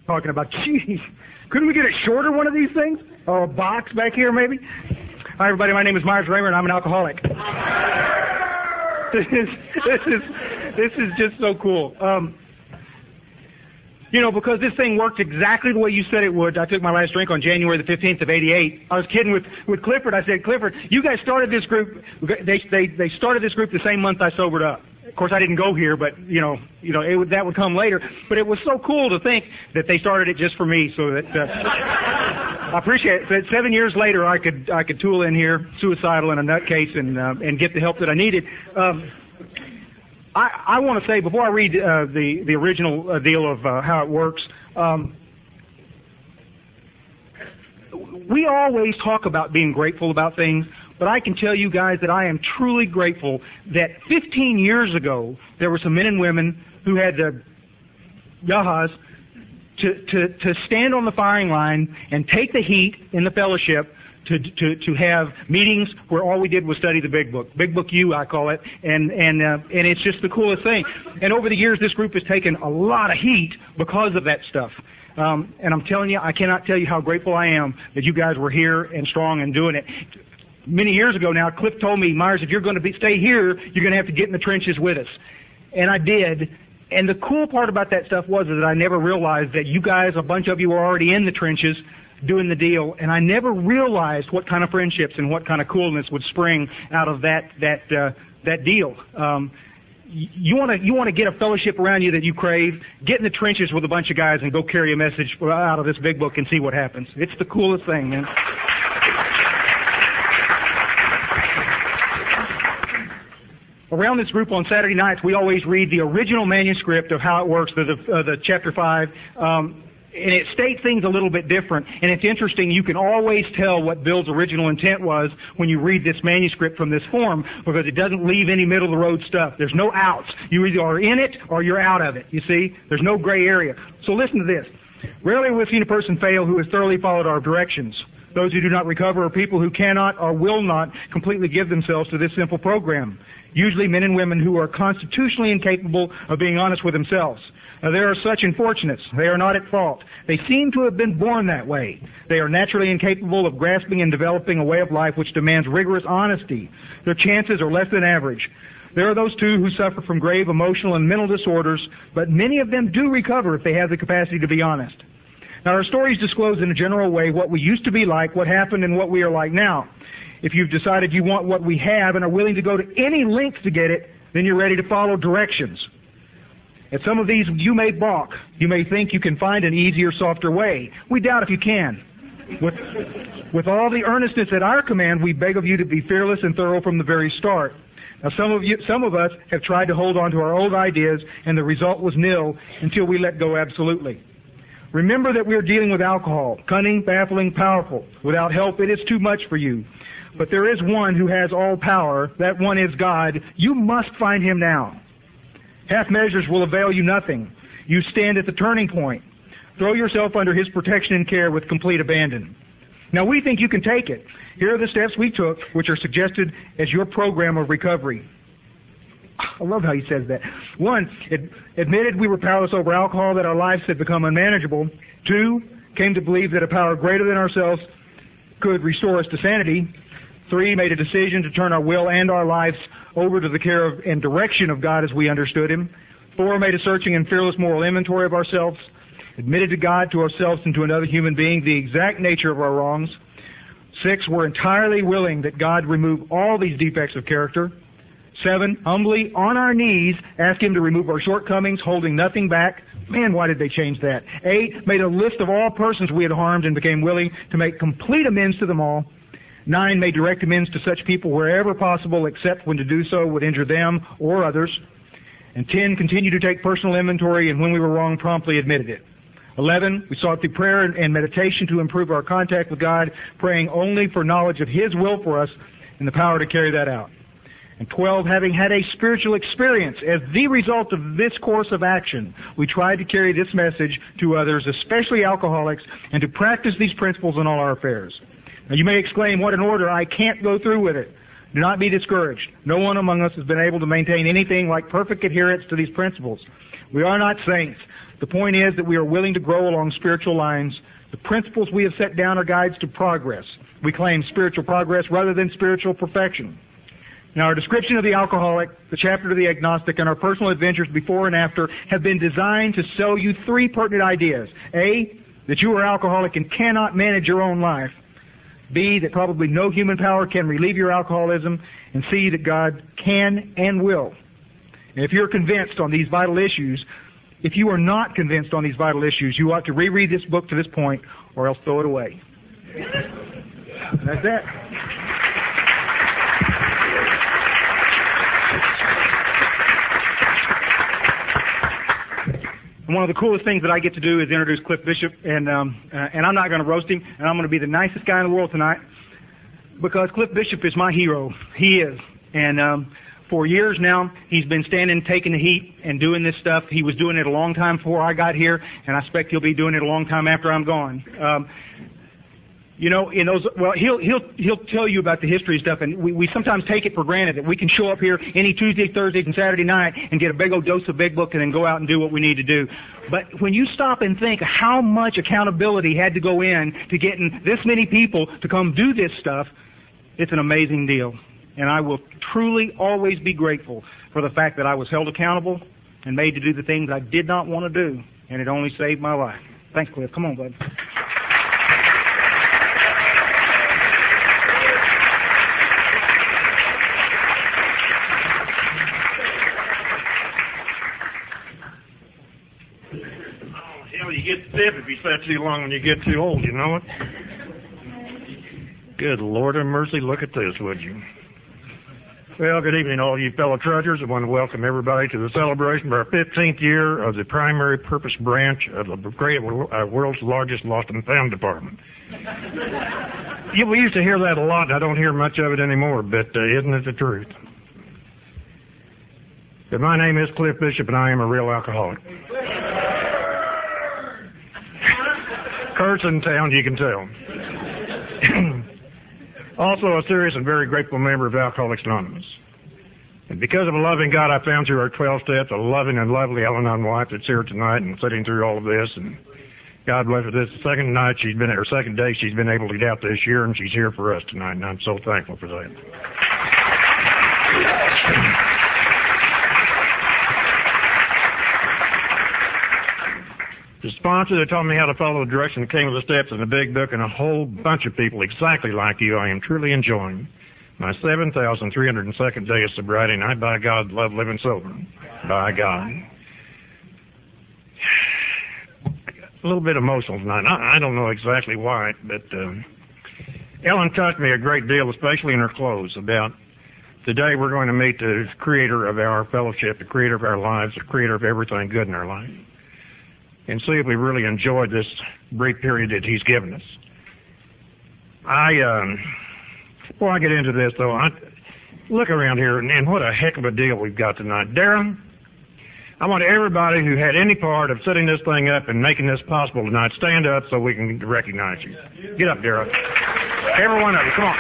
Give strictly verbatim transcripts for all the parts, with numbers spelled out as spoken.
talking about, geez, couldn't we get a shorter one of these things? Or a box back here, maybe? Hi, everybody. My name is Myers Raymer, and I'm an alcoholic. This is this is this is just so cool. Um, you know, because this thing worked exactly the way you said it would. I took my last drink on January the fifteenth of eighty-eight. I was kidding with with Clifford. I said, Clifford, you guys started this group. They they they started this group the same month I sobered up. Of course, I didn't go here, but you know, you know, it would, that would come later. But it was so cool to think that they started it just for me, so that uh, I appreciate it. So that seven years later, I could I could tool in here, suicidal and a nutcase, and uh, and get the help that I needed. Um, I, I want to say before I read uh, the the original uh, deal of uh, how it works. Um, we always talk about being grateful about things. But I can tell you guys that I am truly grateful that fifteen years ago, there were some men and women who had the yahas to, to, to stand on the firing line and take the heat in the fellowship to, to, to have meetings where all we did was study the Big Book. Big Book U, I call it. And, and, uh, and it's just the coolest thing. And over the years, this group has taken a lot of heat because of that stuff. Um, and I'm telling you, I cannot tell you how grateful I am that you guys were here and strong and doing it. Many years ago now, Cliff told me, Myers, if you're going to be, stay here, you're going to have to get in the trenches with us. And I did. And the cool part about that stuff was that I never realized that you guys, a bunch of you were already in the trenches doing the deal. And I never realized what kind of friendships and what kind of coolness would spring out of that, that, uh, that deal. Um, you want to, you want to get a fellowship around you that you crave, get in the trenches with a bunch of guys and go carry a message out of this Big Book and see what happens. It's the coolest thing, man. Around this group on Saturday nights, we always read the original manuscript of how it works, the, the, uh, the chapter five, um, and it states things a little bit different. And it's interesting, you can always tell what Bill's original intent was when you read this manuscript from this form, because it doesn't leave any middle-of-the-road stuff. There's no outs. You either are in it or you're out of it, you see? There's no gray area. So listen to this. Rarely have we seen a person fail who has thoroughly followed our directions. Those who do not recover are people who cannot or will not completely give themselves to this simple program. Usually men and women who are constitutionally incapable of being honest with themselves. Now, there are such unfortunates. They are not at fault. They seem to have been born that way. They are naturally incapable of grasping and developing a way of life which demands rigorous honesty. Their chances are less than average. There are those, too, who suffer from grave emotional and mental disorders, but many of them do recover if they have the capacity to be honest. Now, our stories disclose in a general way what we used to be like, what happened, and what we are like now. If you've decided you want what we have and are willing to go to any lengths to get it, then you're ready to follow directions. At some of these, you may balk. You may think you can find an easier, softer way. We doubt if you can. With, with all the earnestness at our command, we beg of you to be fearless and thorough from the very start. Now, some of you, some of us have tried to hold on to our old ideas, and the result was nil until we let go absolutely. Remember that we are dealing with alcohol, cunning, baffling, powerful. Without help, it is too much for you. But there is one who has all power. That one is God. You must find him now. Half measures will avail you nothing. You stand at the turning point. Throw yourself under his protection and care with complete abandon. Now, we think you can take it. Here are the steps we took, which are suggested as your program of recovery. I love how he says that. One, ad- admitted we were powerless over alcohol, that our lives had become unmanageable. Two, came to believe that a power greater than ourselves could restore us to sanity. Three, made a decision to turn our will and our lives over to the care of, and direction of God as we understood him. Four, made a searching and fearless moral inventory of ourselves. Admitted to God, to ourselves, and to another human being the exact nature of our wrongs. Six, were entirely willing that God remove all these defects of character. Seven, humbly, on our knees, asked him to remove our shortcomings, holding nothing back. Man, why did they change that? Eight, made a list of all persons we had harmed and became willing to make complete amends to them all. Nine, made direct amends to such people wherever possible, except when to do so would injure them or others. And ten, continued to take personal inventory, and when we were wrong, promptly admitted it. Eleven, we sought through prayer and meditation to improve our contact with God, praying only for knowledge of his will for us and the power to carry that out. And twelve, having had a spiritual experience as the result of this course of action, we tried to carry this message to others, especially alcoholics, and to practice these principles in all our affairs. Now, you may exclaim, what an order, I can't go through with it. Do not be discouraged. No one among us has been able to maintain anything like perfect adherence to these principles. We are not saints. The point is that we are willing to grow along spiritual lines. The principles we have set down are guides to progress. We claim spiritual progress rather than spiritual perfection. Now, our description of the alcoholic, the chapter to the agnostic, and our personal adventures before and after have been designed to sell you three pertinent ideas. A, that you are alcoholic and cannot manage your own life. B, that probably no human power can relieve your alcoholism. And C, that God can and will. And if you're convinced on these vital issues, if you are not convinced on these vital issues, you ought to reread this book to this point or else throw it away. And that's that. And one of the coolest things that I get to do is introduce Cliff Bishop, and um, uh, and I'm not going to roast him, and I'm going to be the nicest guy in the world tonight, because Cliff Bishop is my hero. He is. And um, for years now, he's been standing, taking the heat, and doing this stuff. He was doing it a long time before I got here, and I expect he'll be doing it a long time after I'm gone. Um, You know, in those, well, he'll he'll he'll tell you about the history stuff, and we, we sometimes take it for granted that we can show up here any Tuesday, Thursdays, and Saturday night and get a big old dose of Big Book and then go out and do what we need to do. But when you stop and think how much accountability had to go in to getting this many people to come do this stuff, it's an amazing deal. And I will truly always be grateful for the fact that I was held accountable and made to do the things I did not want to do, and it only saved my life. Thanks, Cliff. Come on, bud. You get stiff if you sit too long when you get too old, you know it? Good Lord of mercy, look at this, would you? Well, good evening, all you fellow trudgers. I want to welcome everybody to the celebration of our fifteenth year of the primary purpose branch of the great uh, world's largest lost and found department. Yeah, we used to hear that a lot, and I don't hear much of it anymore, but uh, isn't it the truth? But my name is Cliff Bishop, and I am a real alcoholic. Curse in town, you can tell. Also a serious and very grateful member of Alcoholics Anonymous. And because of a loving God I found through our twelve steps, a loving and lovely Al-Anon wife that's here tonight and sitting through all of this, and God bless her, this is the second night she's been, or second day she's been able to get out this year, and she's here for us tonight, and I'm so thankful for that. The sponsor that taught me how to follow the direction that came with the steps in the Big Book, and a whole bunch of people exactly like you, I am truly enjoying my seven thousand three hundred second day of sobriety, and I, by God, love living sober. By God. A little bit emotional tonight. I, I don't know exactly why, but uh, Ellen touched me a great deal, especially in her close, about the day we're going to meet the creator of our fellowship, the creator of our lives, the creator of everything good in our life, and see if we really enjoyed this brief period that he's given us. I, um, before I get into this, though, I look around here, and, and what a heck of a deal we've got tonight. Darren, I want everybody who had any part of setting this thing up and making this possible tonight, stand up so we can recognize you. Get up, Darren. Every one of you, come on.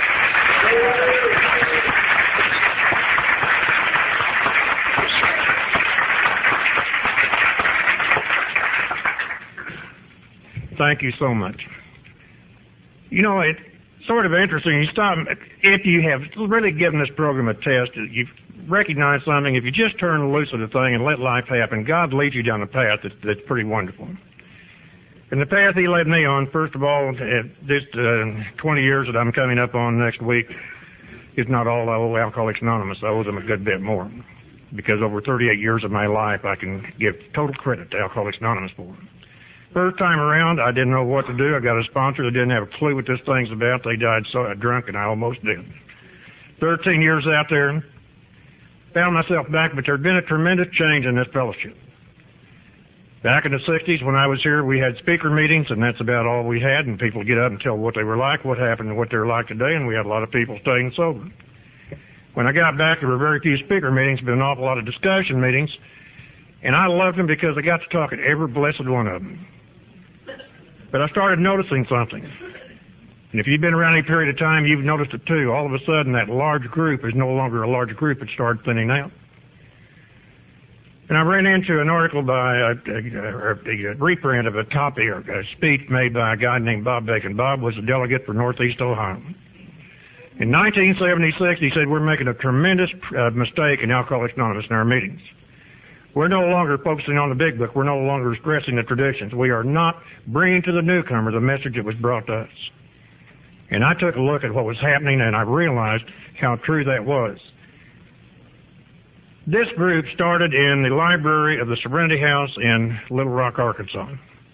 Thank you so much. You know, it's sort of interesting. You stop, if you have really given this program a test, you've recognized something. If you just turn loose of the thing and let life happen, God leads you down a path that's, that's pretty wonderful. And the path he led me on, first of all, this uh, twenty years that I'm coming up on next week, is not all I owe Alcoholics Anonymous. I owe them a good bit more. Because over thirty-eight years of my life, I can give total credit to Alcoholics Anonymous for it. First time around, I didn't know what to do. I got a sponsor that didn't have a clue what this thing's about. They died so drunk, and I almost did. Thirteen years out there, found myself back, but there'd been a tremendous change in this fellowship. Back in the sixties, when I was here, we had speaker meetings, and that's about all we had, and people would get up and tell what they were like, what happened, and what they're like today, and we had a lot of people staying sober. When I got back, there were very few speaker meetings, but an awful lot of discussion meetings, and I loved them because I got to talk at every blessed one of them. But I started noticing something. And if you've been around any period of time, you've noticed it too. All of a sudden, that large group is no longer a large group. It started thinning out. And I ran into an article by a, a, a, a reprint of a copy or a speech made by a guy named Bob Bacon. Bob was a delegate for Northeast Ohio. In nineteen seventy-six, he said, we're making a tremendous uh, mistake in Alcoholics Anonymous in our meetings. We're no longer focusing on the big book. We're no longer stressing the traditions. We are not bringing to the newcomer the message that was brought to us. And I took a look at what was happening, and I realized how true that was. This group started in the library of the Serenity House in Little Rock, Arkansas.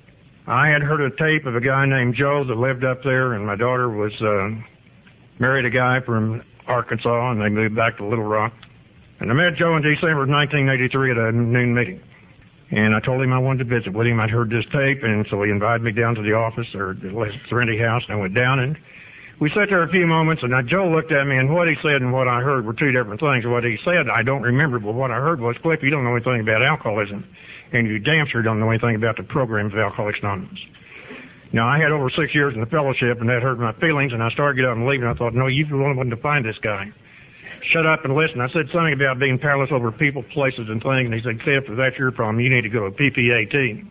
I had heard a tape of a guy named Joe that lived up there, and my daughter was uh, married a guy from Arkansas, and they moved back to Little Rock. And I met Joe in December of nineteen eighty-three at a noon meeting. And I told him I wanted to visit with him. I'd heard this tape, and so he invited me down to the office, or the Serenity House, and I went down, and we sat there a few moments, and Joe looked at me, and what he said and what I heard were two different things. What he said, I don't remember, but what I heard was, Cliff, you don't know anything about alcoholism, and you damn sure don't know anything about the program of Alcoholics Anonymous. Now, I had over six years in the fellowship, and that hurt my feelings, and I started to get up and leave, and I thought, no, you're the one who wanted to find this guy. Shut up and listen. I said something about being powerless over people, places, and things, and he said, Cliff, if that's your problem, you need to go to P P A T.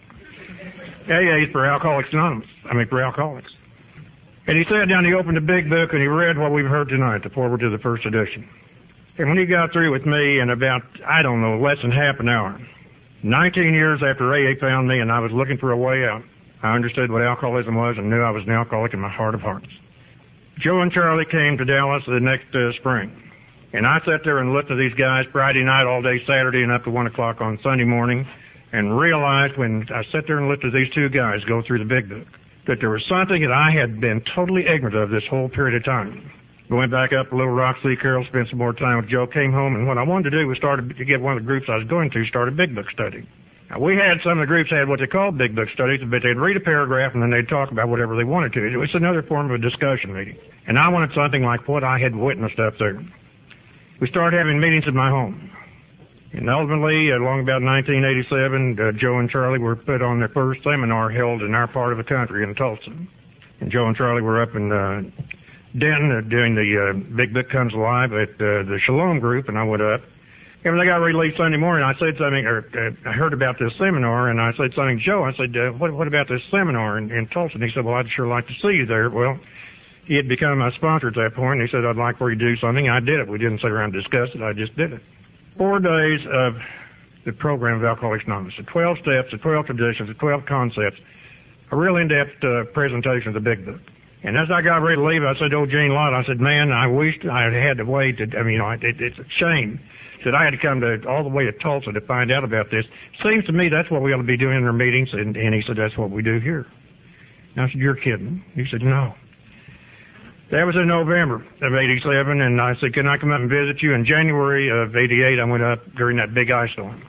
A A is for Alcoholics Anonymous. I mean, for alcoholics. And he sat down, he opened the big book, and he read what we've heard tonight, the foreword to the first edition. And when he got through with me in about, I don't know, less than half an hour, nineteen years after A A found me and I was looking for a way out, I understood what alcoholism was and knew I was an alcoholic in my heart of hearts. Joe and Charlie came to Dallas the next uh, spring. And I sat there and looked at these guys Friday night, all day Saturday, and up to one o'clock on Sunday morning, and realized when I sat there and looked at these two guys go through the big book, that there was something that I had been totally ignorant of this whole period of time. I went back up to Little Rock, see Carol, spent some more time with Joe, came home, and what I wanted to do was start to get one of the groups I was going to start a big book study. Now, we had, some of the groups had what they called big book studies, but they'd read a paragraph and then they'd talk about whatever they wanted to. It was another form of a discussion meeting. And I wanted something like what I had witnessed up there. We started having meetings at my home. And ultimately, along about nineteen eighty-seven, uh, Joe and Charlie were put on their first seminar held in our part of the country in Tulsa. And Joe and Charlie were up in uh, Denton uh, doing the uh, Big Book Comes Alive at uh, the Shalom group, and I went up. And when they got ready to leave Sunday morning, I said something, or uh, I heard about this seminar, and I said something to Joe. I said, uh, what, what about this seminar in, in Tulsa? And he said, well, I'd sure like to see you there. Well, he had become my sponsor at that point, and he said, I'd like for you to do something. I did it. We didn't sit around and discuss it. I just did it. Four days of the program of Alcoholics Anonymous, the twelve steps, the twelve traditions, the twelve concepts, a real in-depth uh, presentation of the big book. And as I got ready to leave, I said to old Gene Lott, I said, man, I wished I had had to wait. To, I mean, you know, it, it's a shame that I had to come to all the way to Tulsa to find out about this. Seems to me that's what we ought to be doing in our meetings, and, and he said, that's what we do here. And I said, you're kidding. He said, no. That was in November of eighty-seven, and I said, can I come up and visit you? In January of eighty-eight, I went up during that big ice storm.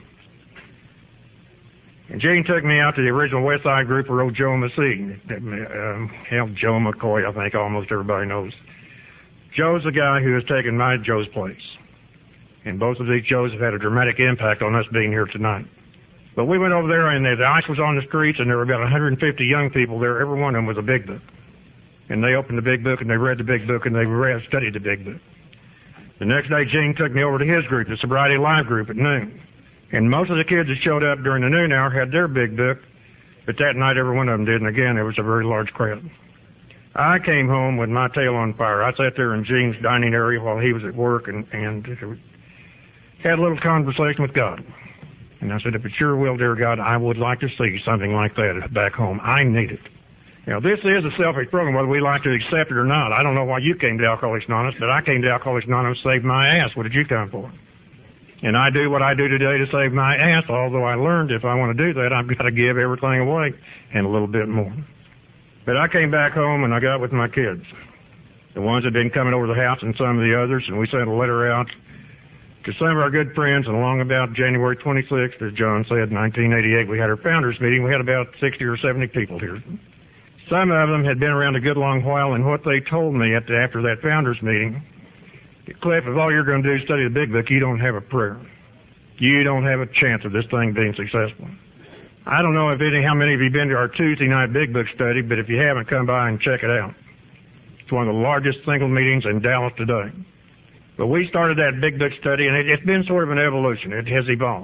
And Gene took me out to the original West Side group where old Joe Massey, um, hell, Joe McCoy, I think almost everybody knows. Joe's the guy who has taken my Joe's place. And both of these Joes have had a dramatic impact on us being here tonight. But we went over there, and the ice was on the streets, and there were about one hundred fifty young people there. Every one of them was a big book. And they opened the big book, and they read the big book, and they read, studied the big book. The next day, Gene took me over to his group, the Sobriety Live group, at noon. And most of the kids that showed up during the noon hour had their big book, but that night every one of them did, and again, there was a very large crowd. I came home with my tail on fire. I sat there in Gene's dining area while he was at work and, and had a little conversation with God. And I said, if it's your will, dear God, I would like to see something like that back home. I need it. Now, this is a selfish program, whether we like to accept it or not. I don't know why you came to Alcoholics Anonymous, but I came to Alcoholics Anonymous to save my ass. What did you come for? And I do what I do today to save my ass, although I learned if I want to do that, I've got to give everything away and a little bit more. But I came back home and I got with my kids, the ones that had been coming over the house and some of the others, and we sent a letter out to some of our good friends, and along about January twenty-sixth, as John said, nineteen eighty-eight, we had our founders meeting. We had about sixty or seventy people here. Some of them had been around a good long while, and what they told me at the, after that founders meeting, Cliff, if all you're going to do is study the big book, you don't have a prayer. You don't have a chance of this thing being successful. I don't know if any, how many of you have been to our Tuesday night big book study, but if you haven't, come by and check it out. It's one of the largest single meetings in Dallas today. But we started that big book study, and it, it's been sort of an evolution. It has evolved.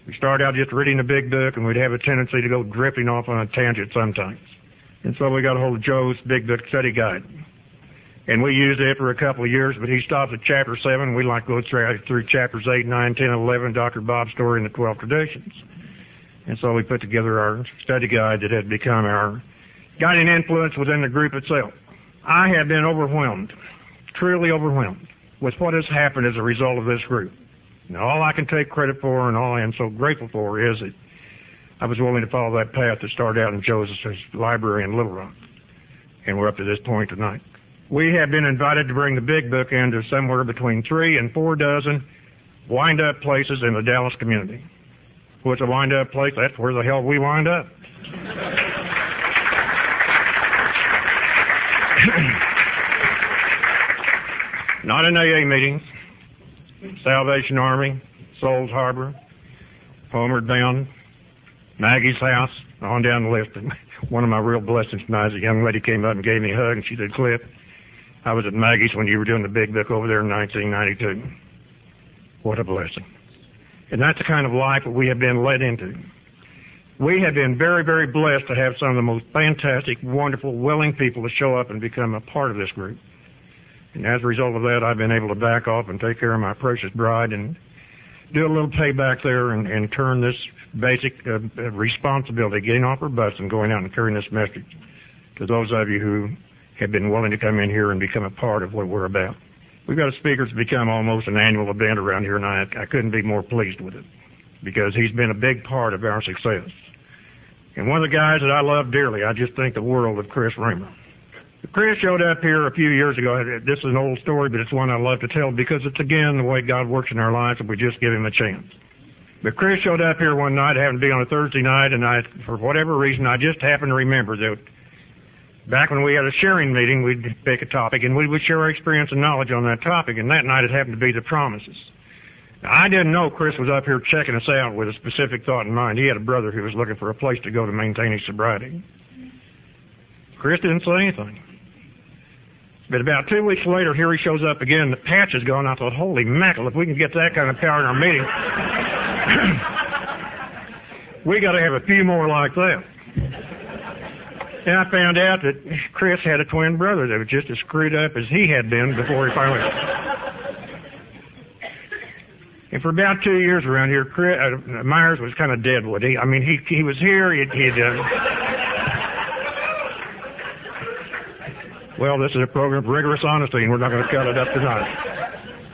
We started out just reading the big book, and we'd have a tendency to go drifting off on a tangent sometimes. And so we got a hold of Joe's Big Book Study Guide. And we used it for a couple of years, but he stopped at chapter seven. We like to go through, through chapters eight, nine, ten, eleven, Doctor Bob's story, and the twelve traditions. And so we put together our study guide that had become our guiding influence within the group itself. I have been overwhelmed, truly overwhelmed, with what has happened as a result of this group. And all I can take credit for and all I am so grateful for is that I was willing to follow that path that started out in Joseph's library in Little Rock. And we're up to this point tonight. We have been invited to bring the big book into somewhere between three and four dozen wind-up places in the Dallas community. What's a wind-up place? That's where the hell we wind up. Not in A A meetings, Salvation Army, Souls Harbor, Homeward Bound, Maggie's house, on down the list. And one of my real blessings tonight is a young lady came up and gave me a hug, and she said, "Cliff, I was at Maggie's when you were doing the big book over there in nineteen ninety-two. What a blessing." And that's the kind of life that we have been led into. We have been very, very blessed to have some of the most fantastic, wonderful, willing people to show up and become a part of this group. And as a result of that, I've been able to back off and take care of my precious bride and do a little payback there and, and turn this basic uh, responsibility, getting off our butts and going out and carrying this message to those of you who have been willing to come in here and become a part of what we're about. We've got a speaker that's become almost an annual event around here, and I, I couldn't be more pleased with it because he's been a big part of our success. And one of the guys that I love dearly, I just think the world of Chris Raymer. Chris showed up here a few years ago. This is an old story, but it's one I love to tell because it's, again, the way God works in our lives if we just give him a chance. But Chris showed up here one night, happened to be on a Thursday night, and I, for whatever reason, I just happened to remember that back when we had a sharing meeting, we'd pick a topic, and we would share our experience and knowledge on that topic, and that night it happened to be the promises. Now, I didn't know Chris was up here checking us out with a specific thought in mind. He had a brother who was looking for a place to go to maintain his sobriety. Chris didn't say anything. But about two weeks later, here he shows up again. The patch is gone. I thought, holy mackerel, if we can get that kind of power in our meeting, we got to have a few more like that. And I found out that Chris had a twin brother that was just as screwed up as he had been before he finally... And for about two years around here, Chris, uh, Myers was kind of deadwood. He, I mean, he he was here. He'd... he'd uh, well, this is a program of rigorous honesty, and we're not going to cut it up tonight.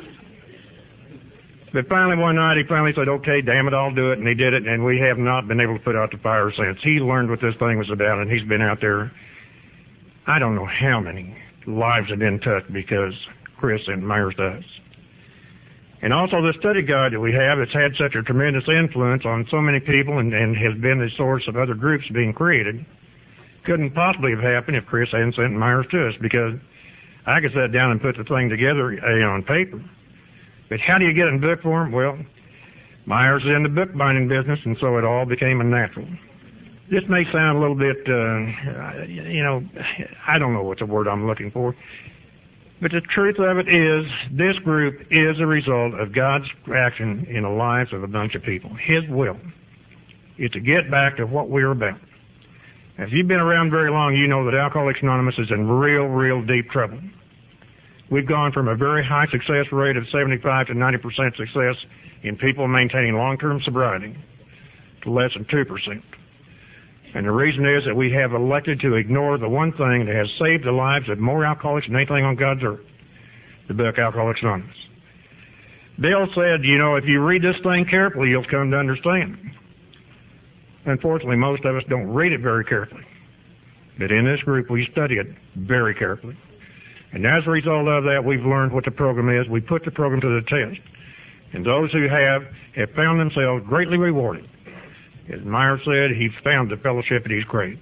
But finally, one night, he finally said, okay, damn it, I'll do it, and he did it, and we have not been able to put out the fire since. He learned what this thing was about, and he's been out there. I don't know how many lives have been touched because Chris and Myers does. And also the study guide that we have, it's had such a tremendous influence on so many people and, and has been the source of other groups being created. Couldn't possibly have happened if Chris hadn't sent Myers to us, because I could sit down and put the thing together uh, on paper. But how do you get it in book form? Well, Myers is in the bookbinding business, and so it all became a natural. This may sound a little bit, uh, you know, I don't know what the word I'm looking for. But the truth of it is, this group is a result of God's action in the lives of a bunch of people. His will is to get back to what we're about. Now, if you've been around very long, you know that Alcoholics Anonymous is in real, real deep trouble. We've gone from a very high success rate of seventy-five to ninety percent success in people maintaining long-term sobriety to less than two percent. And the reason is that we have elected to ignore the one thing that has saved the lives of more alcoholics than anything on God's earth, the book Alcoholics Anonymous. Bill said, you know, if you read this thing carefully, you'll come to understand. Unfortunately, most of us don't read it very carefully. But in this group, we study it very carefully. And as a result of that, we've learned what the program is. We put the program to the test. And those who have, have found themselves greatly rewarded. As Myers said, he found the fellowship that he's craved.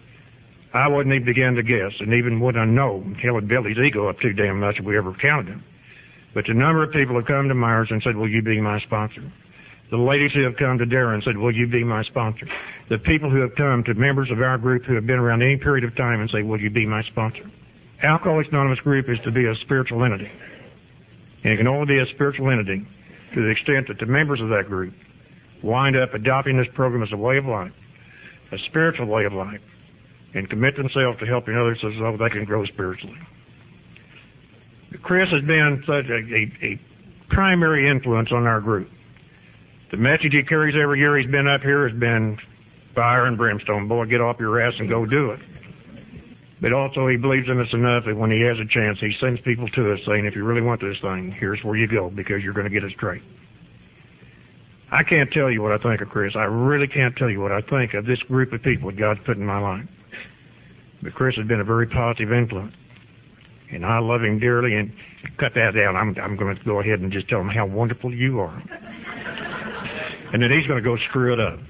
I wouldn't even begin to guess, and even wouldn't I know, hell, it built his ego up too damn much if we ever counted him. But the number of people have come to Myers and said, will you be my sponsor? The ladies who have come to Darren said, will you be my sponsor? The people who have come to members of our group who have been around any period of time and say, will you be my sponsor? Alcoholics Anonymous group is to be a spiritual entity. And it can only be a spiritual entity to the extent that the members of that group wind up adopting this program as a way of life, a spiritual way of life, and commit themselves to helping others so they can grow spiritually. Chris has been such a, a, a primary influence on our group. The message he carries every year he's been up here has been fire and brimstone. Boy, get off your ass and go do it. But also he believes in us enough that when he has a chance, he sends people to us saying, if you really want this thing, here's where you go because you're going to get it straight. I can't tell you what I think of Chris. I really can't tell you what I think of this group of people that God's put in my life. But Chris has been a very positive influence. And I love him dearly. And cut that down. I'm, I'm going to go ahead and just tell him how wonderful you are. And then he's going to go screw it up.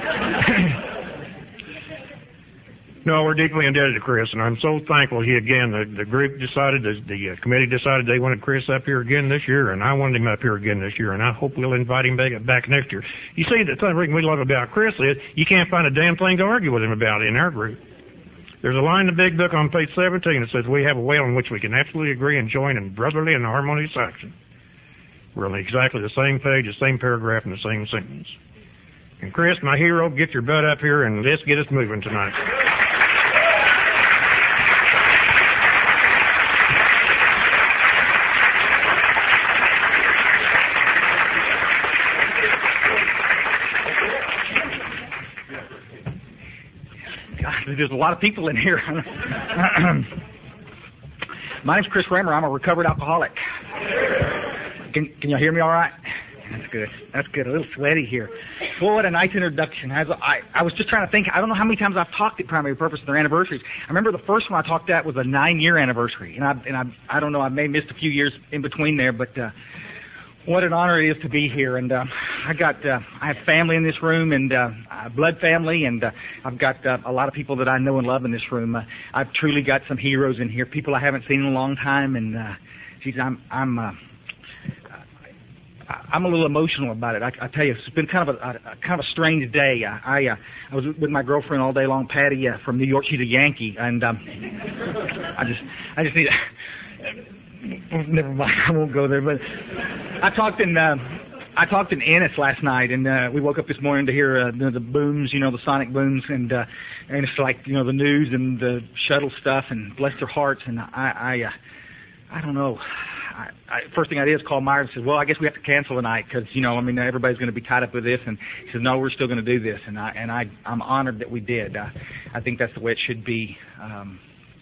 No, we're deeply indebted to Chris, and I'm so thankful he, again, the, the group decided, the, the uh, committee decided they wanted Chris up here again this year, and I wanted him up here again this year, and I hope we'll invite him back, back next year. You see, the thing we love about Chris is you can't find a damn thing to argue with him about in our group. There's a line in the big book on page seventeen that says we have a way on which we can absolutely agree and join in brotherly and harmonious action. We're on exactly the same page, the same paragraph, and the same sentence. And Chris, my hero, get your butt up here and let's get us moving tonight. There's a lot of people in here. My name's Chris Raymer. I'm a recovered alcoholic. Can, can y'all hear me all right? That's good. That's good. A little sweaty here. Well, what a nice introduction. As I, I was just trying to think. I don't know how many times I've talked at Primary Purpose on their anniversaries. I remember the first one I talked at was a nine-year anniversary, and I and I I don't know. I may have missed a few years in between there, but uh, what an honor it is to be here. And uh, I got uh, I have family in this room, and uh, blood family, and uh, I've got uh, a lot of people that I know and love in this room. Uh, I've truly got some heroes in here, people I haven't seen in a long time, and uh, geez, I'm I'm. Uh, I'm a little emotional about it. I, I tell you, it's been kind of a, a kind of a strange day. I I, uh, I was with my girlfriend all day long, Patty uh, from New York. She's a Yankee, and um, I just I just need. To, never mind, I won't go there. But I talked in uh, I talked in Ennis last night, and uh, we woke up this morning to hear uh, the, the booms, you know, the sonic booms, and uh, and it's like you know the news and the shuttle stuff, and bless their hearts. And I I uh, I don't know. I, I, first thing I did is call Myers and said, well, I guess we have to cancel tonight because, you know, I mean, everybody's going to be tied up with this. And he said, no, we're still going to do this. And, I, and I, I'm honored that we did. I, I think that's the way it should be. Um,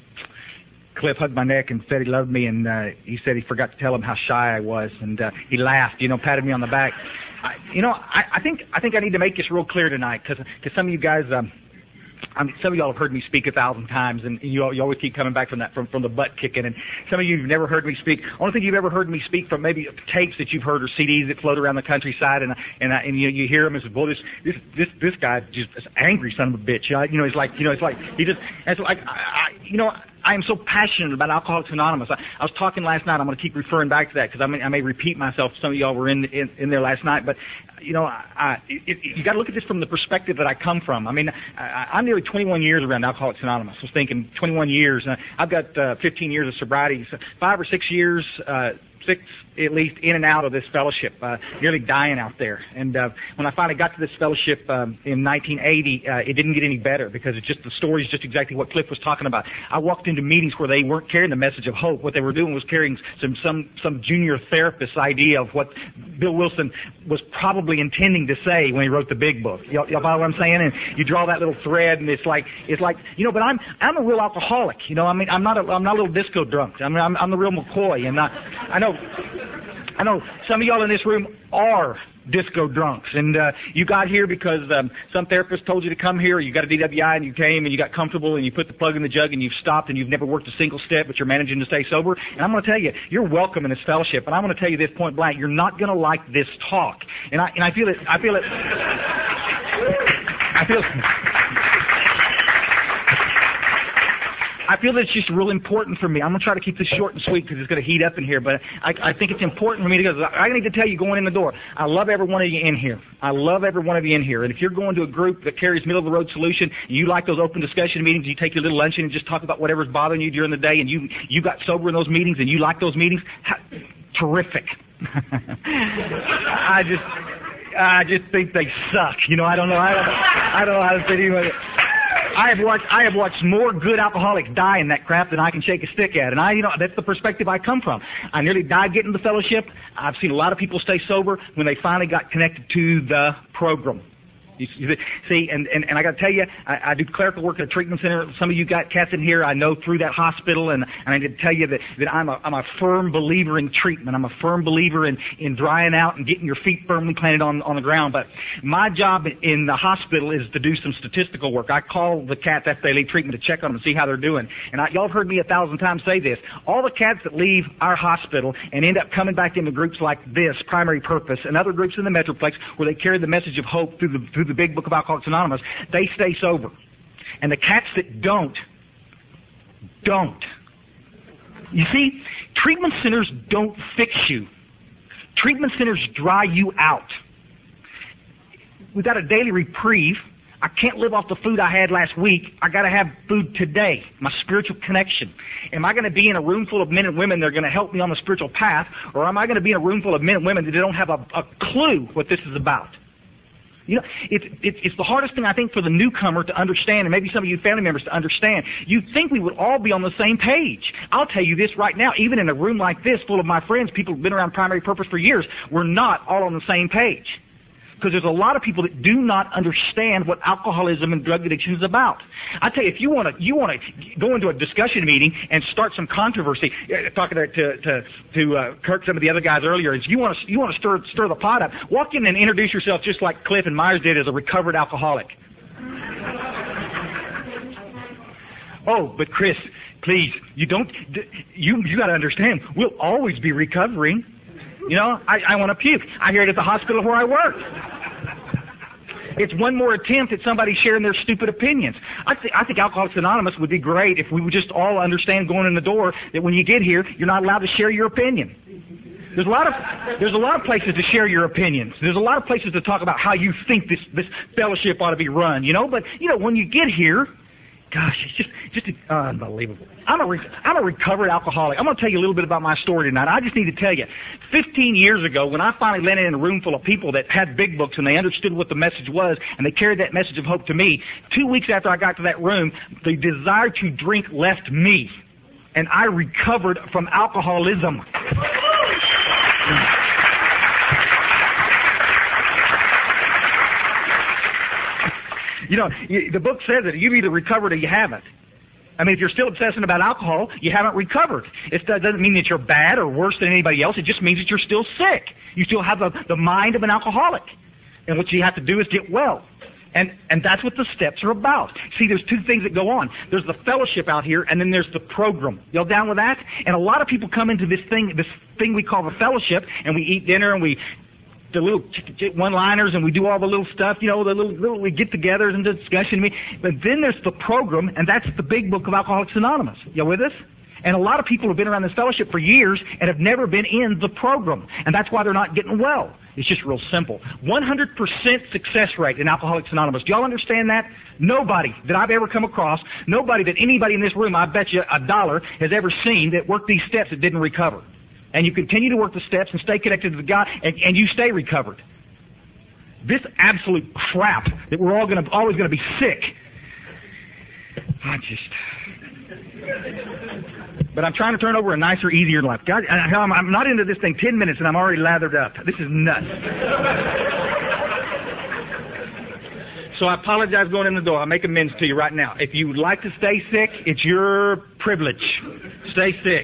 Cliff hugged my neck and said he loved me, and uh, he said he forgot to tell him how shy I was. And uh, he laughed, you know, patted me on the back. I, you know, I, I think I think I need to make this real clear tonight because some of you guys um, – I mean, some of y'all have heard me speak a thousand times, and you, you always keep coming back from that, from, from the butt kicking. And some of you have never heard me speak. Only thing you've ever heard me speak from maybe tapes that you've heard or C Ds that float around the countryside, and and I, and you, you hear them and say, "Boy, this this this this guy just this angry son of a bitch." You know, he's like, you know, it's like he just. And so like, I, I, you know. I am so passionate about Alcoholics Anonymous. I, I was talking last night. I'm going to keep referring back to that because I may, I may repeat myself. Some of y'all were in, in in there last night, but you know, I, I, it, you got to look at this from the perspective that I come from. I mean, I, I'm nearly twenty-one years around Alcoholics Anonymous. I was thinking twenty-one years. Uh, I've got uh, fifteen years of sobriety, so five or six years. Uh, six at least in and out of this fellowship, uh, nearly dying out there. And uh, when I finally got to this fellowship um, in nineteen eighty, uh, it didn't get any better because it's just the story is just exactly what Cliff was talking about. I walked into meetings where they weren't carrying the message of hope. What they were doing was carrying some some some junior therapist's idea of what Bill Wilson was probably intending to say when he wrote the big book. Y'all, y'all follow what I'm saying? And you draw that little thread, and it's like it's like you know. But I'm I'm a real alcoholic. You know, I mean, I'm not a I'm not a little disco drunk. I mean, I'm I'm the real McCoy, and I, I know. I know some of y'all in this room are disco drunks, and uh, you got here because um, some therapist told you to come here, or you got a D W I and you came and you got comfortable and you put the plug in the jug and you've stopped and you've never worked a single step, but you're managing to stay sober. And I'm going to tell you, you're welcome in this fellowship. And I'm going to tell you this point blank: you're not going to like this talk. And I and I feel it. I feel it. I feel. I feel that it's just real important for me. I'm going to try to keep this short and sweet because it's going to heat up in here, but I, I think it's important for me to go. I need to tell you going in the door, I love every one of you in here. I love every one of you in here. And if you're going to a group that carries middle-of-the-road solution, and you like those open discussion meetings, you take your little luncheon and just talk about whatever's bothering you during the day, and you, you got sober in those meetings and you like those meetings, ha, terrific. I just... I just think they suck. You know, I don't know. I don't, I don't know how to say it. I have watched I have watched more good alcoholics die in that crap than I can shake a stick at, and I you know that's the perspective I come from. I nearly died getting the fellowship. I've seen a lot of people stay sober when they finally got connected to the program. You, you see, and, and, and I got to tell you, I, I do clerical work at a treatment center. Some of you got cats in here I know through that hospital, and, and I need to tell you that, that I'm, a, I'm a firm believer in treatment. I'm a firm believer in, in drying out and getting your feet firmly planted on, on the ground. But my job in the hospital is to do some statistical work. I call the cats after they leave treatment to check on them and see how they're doing. And I, y'all have heard me a thousand times say this. All the cats that leave our hospital and end up coming back into groups like this, Primary Purpose, and other groups in the Metroplex where they carry the message of hope through the, through the big book of Alcoholics Anonymous, they stay sober. And the cats that don't, don't. You see, treatment centers don't fix you. Treatment centers dry you out. Without a daily reprieve, I can't live off the food I had last week. I got to have food today, my spiritual connection. Am I going to be in a room full of men and women that are going to help me on the spiritual path, or am I going to be in a room full of men and women that don't have a, a clue what this is about? You know, it's, it's, it's the hardest thing, I think, for the newcomer to understand, and maybe some of you family members to understand. You'd think we would all be on the same page. I'll tell you this right now, even in a room like this full of my friends, people who've been around Primary Purpose for years, we're not all on the same page. Because there's a lot of people that do not understand what alcoholism and drug addiction is about. I tell you, if you want to, you want to go into a discussion meeting and start some controversy. Talking to to to, to uh, Kirk, some of the other guys earlier, is you want to you want to stir stir the pot up. Walk in and introduce yourself just like Cliff and Myers did as a recovered alcoholic. Oh, but Chris, please, you don't. You you got to understand. We'll always be recovering. You know, I, I want to puke. I hear it at the hospital where I work. It's one more attempt at somebody sharing their stupid opinions. I, th- I think Alcoholics Anonymous would be great if we would just all understand going in the door that when you get here, you're not allowed to share your opinion. There's a lot of there's a lot of places to share your opinions. There's a lot of places to talk about how you think this this fellowship ought to be run. You know, but you know when you get here. Gosh, it's just just uh, unbelievable. I'm a re- I'm a recovered alcoholic. I'm going to tell you a little bit about my story tonight. I just need to tell you, fifteen years ago, when I finally landed in a room full of people that had big books and they understood what the message was and they carried that message of hope to me, two weeks after I got to that room, the desire to drink left me, and I recovered from alcoholism. You know, the book says that you've either recovered or you haven't. I mean, if you're still obsessing about alcohol, you haven't recovered. It doesn't mean that you're bad or worse than anybody else. It just means that you're still sick. You still have the, the mind of an alcoholic. And what you have to do is get well. And and that's what the steps are about. See, there's two things that go on. There's the fellowship out here, and then there's the program. Y'all down with that? And a lot of people come into this thing, this thing we call the fellowship, and we eat dinner and we the little one-liners, and we do all the little stuff, you know, the little, little we get-togethers and discussion. But then there's the program, and that's the big book of Alcoholics Anonymous. You with us? And a lot of people have been around this fellowship for years and have never been in the program, and that's why they're not getting well. It's just real simple. one hundred percent success rate in Alcoholics Anonymous. Do y'all understand that? Nobody that I've ever come across, nobody that anybody in this room, I bet you a dollar, has ever seen that worked these steps that didn't recover. And you continue to work the steps and stay connected to the God, and, and you stay recovered. This absolute crap that we're all going to always going to be sick. I just. But I'm trying to turn over a nicer, easier life. God, I'm, I'm not into this thing ten minutes and I'm already lathered up. This is nuts. So I apologize going in the door. I'll make amends to you right now. If you would like to stay sick, it's your privilege. Stay sick.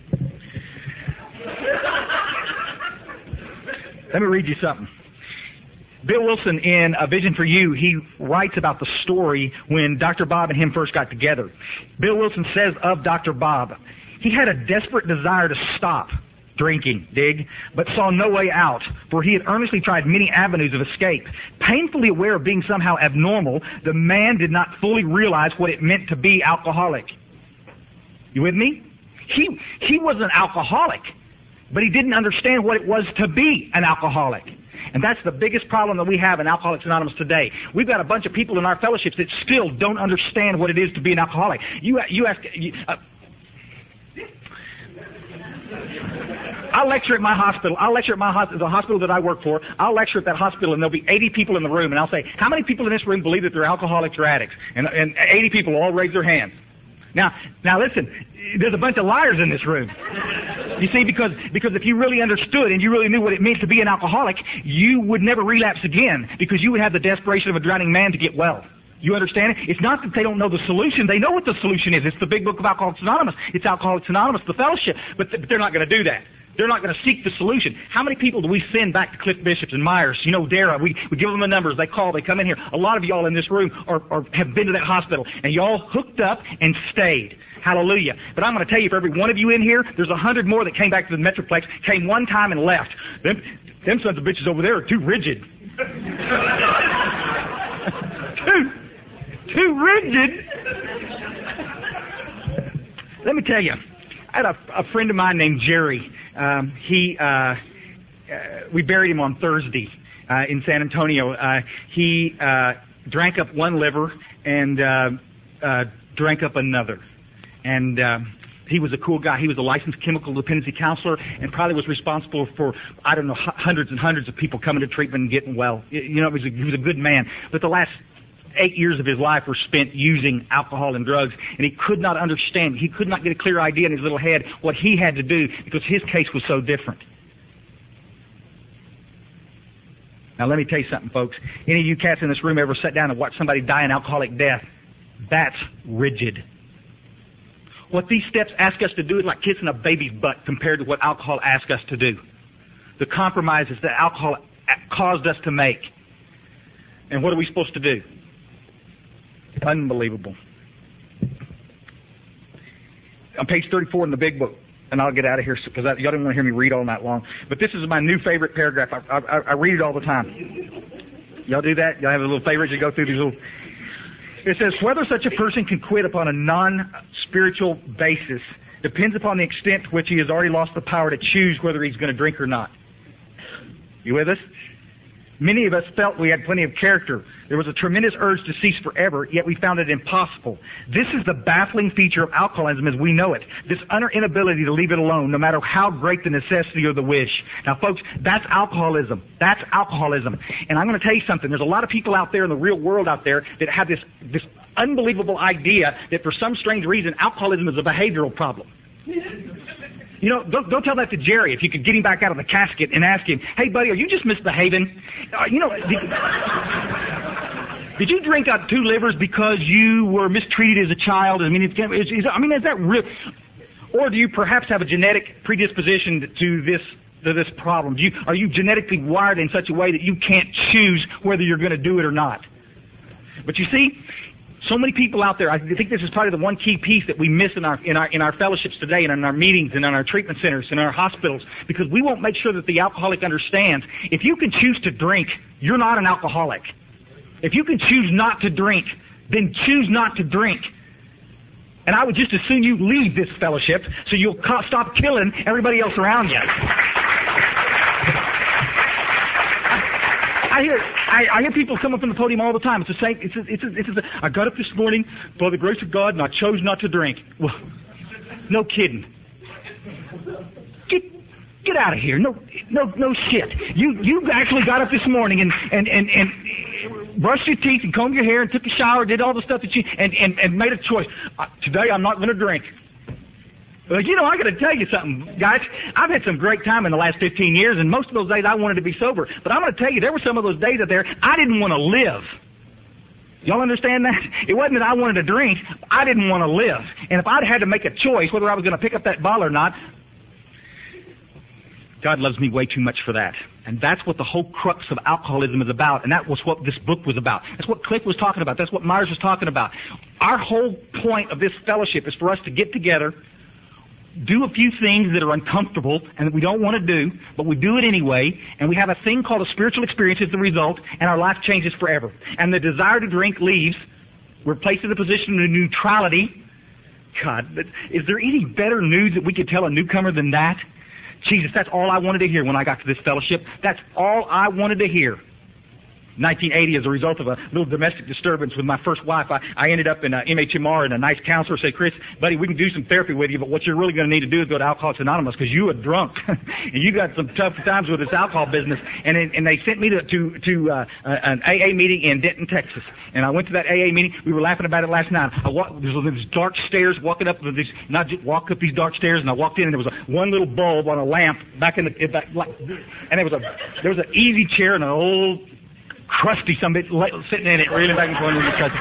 Let me read you something. Bill Wilson, in A Vision for You, he writes about the story when Doctor Bob and him first got together. Bill Wilson says of Doctor Bob, he had a desperate desire to stop drinking, dig, but saw no way out, for he had earnestly tried many avenues of escape. Painfully aware of being somehow abnormal, the man did not fully realize what it meant to be alcoholic. You with me? He, he was an alcoholic, but he didn't understand what it was to be an alcoholic. And that's the biggest problem that we have in Alcoholics Anonymous today. We've got a bunch of people in our fellowships that still don't understand what it is to be an alcoholic. You, you ask... You, uh, I'll lecture at my hospital. I'll lecture at my hospital, the hospital that I work for. I'll lecture at that hospital, and there'll be eighty people in the room, and I'll say, how many people in this room believe that they're alcoholics or addicts? And, and eighty people will all raise their hands. Now, now listen, there's a bunch of liars in this room. You see, because because if you really understood and you really knew what it meant to be an alcoholic, you would never relapse again, because you would have the desperation of a drowning man to get well. You understand it? It's not that they don't know the solution. They know what the solution is. It's the big book of Alcoholics Anonymous. It's Alcoholics Anonymous, the fellowship. But, th- but they're not going to do that. They're not going to seek the solution. How many people do we send back to Cliff Bishops and Myers? You know, Dara, we, we give them the numbers. They call. They come in here. A lot of y'all in this room are, are, have been to that hospital, and y'all hooked up and stayed. Hallelujah. But I'm going to tell you, for every one of you in here, there's a hundred more that came back to the Metroplex, came one time and left. Them, them sons of bitches over there are too rigid. too, too rigid. Let me tell you, I had a, a friend of mine named Jerry. Um, he, uh, uh, we buried him on Thursday uh, in San Antonio. Uh, he uh, drank up one liver and uh, uh, drank up another. And uh, he was a cool guy. He was a licensed chemical dependency counselor and probably was responsible for, I don't know, h- hundreds and hundreds of people coming to treatment and getting well. You know, he was a, he was a good man. But the last eight years of his life were spent using alcohol and drugs, and he could not understand. He could not get a clear idea in his little head what he had to do, because his case was so different. Now, let me tell you something, folks. Any of you cats in this room ever sat down and watched somebody die an alcoholic death? That's rigid. What these steps ask us to do is like kissing a baby's butt compared to what alcohol asks us to do. The compromises that alcohol caused us to make. And what are we supposed to do? Unbelievable. On page thirty-four in the big book, and I'll get out of here because y'all don't want to hear me read all night long, but this is my new favorite paragraph. I, I, I read it all the time. Y'all do that? Y'all have a little favorite? You go through these little... It says, whether such a person can quit upon a non-spiritual basis depends upon the extent to which he has already lost the power to choose whether he's going to drink or not. You with us? Many of us felt we had plenty of character. There was a tremendous urge to cease forever, yet we found it impossible. This is the baffling feature of alcoholism as we know it. This utter inability to leave it alone, no matter how great the necessity or the wish. Now, folks, that's alcoholism. That's alcoholism. And I'm going to tell you something. There's a lot of people out there in the real world out there that have this, this unbelievable idea that for some strange reason, alcoholism is a behavioral problem. You know, go, go tell that to Jerry if you could get him back out of the casket and ask him, hey, buddy, are you just misbehaving? Uh, you know, did, did you drink out two livers because you were mistreated as a child? I mean, it's, is, I mean, is that real? Or do you perhaps have a genetic predisposition to this to this problem? Do you, are you genetically wired in such a way that you can't choose whether you're going to do it or not? But you see, so many people out there, I think this is probably the one key piece that we miss in our in our in our fellowships today and in our meetings and in our treatment centers and in our hospitals, because we won't make sure that the alcoholic understands. If you can choose to drink, you're not an alcoholic. If you can choose not to drink, then choose not to drink. And I would just as soon you leave this fellowship so you'll co- stop killing everybody else around you. I hear I, I hear people come up on the podium all the time. It's the same. It's a, it's a, it's a, I got up this morning by the grace of God and I chose not to drink. Well, no kidding. Get get out of here. No no no shit. You you actually got up this morning and and and, and brushed your teeth and combed your hair and took a shower, did all the stuff that you and and, and made a choice. Uh, today I'm not going to drink. Well, you know, I got to tell you something, guys. I've had some great time in the last fifteen years, and most of those days I wanted to be sober. But I'm going to tell you, there were some of those days out there I didn't want to live. Y'all understand that? It wasn't that I wanted to drink. I didn't want to live. And if I'd had to make a choice whether I was going to pick up that bottle or not, God loves me way too much for that. And that's what the whole crux of alcoholism is about. And that was what this book was about. That's what Cliff was talking about. That's what Myers was talking about. Our whole point of this fellowship is for us to get together, do a few things that are uncomfortable and that we don't want to do, but we do it anyway, and we have a thing called a spiritual experience as the result, and our life changes forever. And the desire to drink leaves. We're placed in a position of neutrality. God, is there any better news that we could tell a newcomer than that? Jesus, that's all I wanted to hear when I got to this fellowship. That's all I wanted to hear. nineteen eighty, as a result of a little domestic disturbance with my first wife, I, I ended up in a M H M R, and a nice counselor said, Chris, buddy, we can do some therapy with you, but what you're really going to need to do is go to Alcoholics Anonymous because you are drunk. and you got some tough times with this alcohol business. And it, and they sent me to, to, to uh, an A A meeting in Denton, Texas. And I went to that A A meeting. We were laughing about it last night. I walked, there was these dark stairs, walking up these, not just walk up these dark stairs, and I walked in, and there was a, one little bulb on a lamp back in the, back, like, and there was a, there was an easy chair and an old crusty somebody sitting in it, reeling back and forth.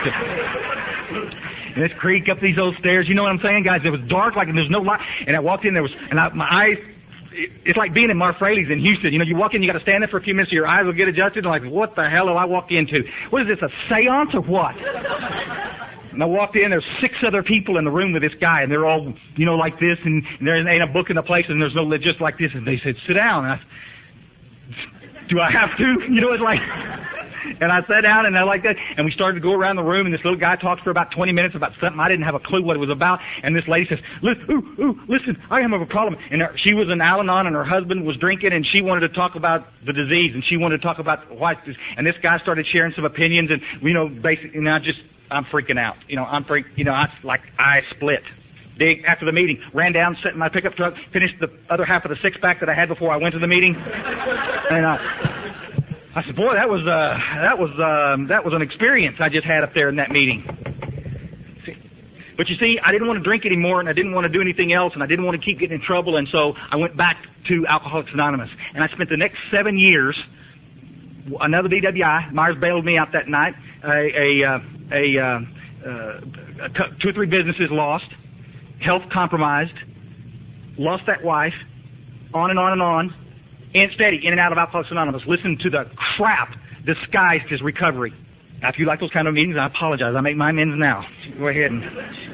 And this creak up these old stairs. You know what I'm saying, guys? It was dark, like, and there's no light. And I walked in, there was, and I, my eyes, it's like being in Marfrati's in Houston. You know, you walk in, you got to stand there for a few minutes, so your eyes will get adjusted. And like, what the hell have I walked into? What is this, a seance or what? And I walked in, there's six other people in the room with this guy, and they're all, you know, like this, and, and there ain't a book in the place, and there's no, just like this. And they said, sit down. And I, do I have to? You know, it's like... And I sat down, and I like that, and we started to go around the room, and this little guy talked for about twenty minutes about something I didn't have a clue what it was about, and this lady says, listen, ooh, ooh, listen, I have a problem. And her, she was an Al-Anon, and her husband was drinking, and she wanted to talk about the disease, and she wanted to talk about why, and this guy started sharing some opinions, and, you know, basically, and I just, I'm freaking out. You know, I'm freak, you know, I, like, I split. Big, after the meeting, ran down, sat in my pickup truck, finished the other half of the six-pack that I had before I went to the meeting, and, uh, I said, boy, that was uh, that was um, that was an experience I just had up there in that meeting. See? But you see, I didn't want to drink anymore, and I didn't want to do anything else, and I didn't want to keep getting in trouble, and so I went back to Alcoholics Anonymous. And I spent the next seven years, another D W I, Myers bailed me out that night, a, a, uh, a, uh, uh, a two or three businesses lost, health compromised, lost that wife, on and on and on. And steady, in and out of Alcoholics Anonymous. Listen to the crap disguised as recovery. Now, if you like those kind of meetings, I apologize. I make my amends now. Go ahead and...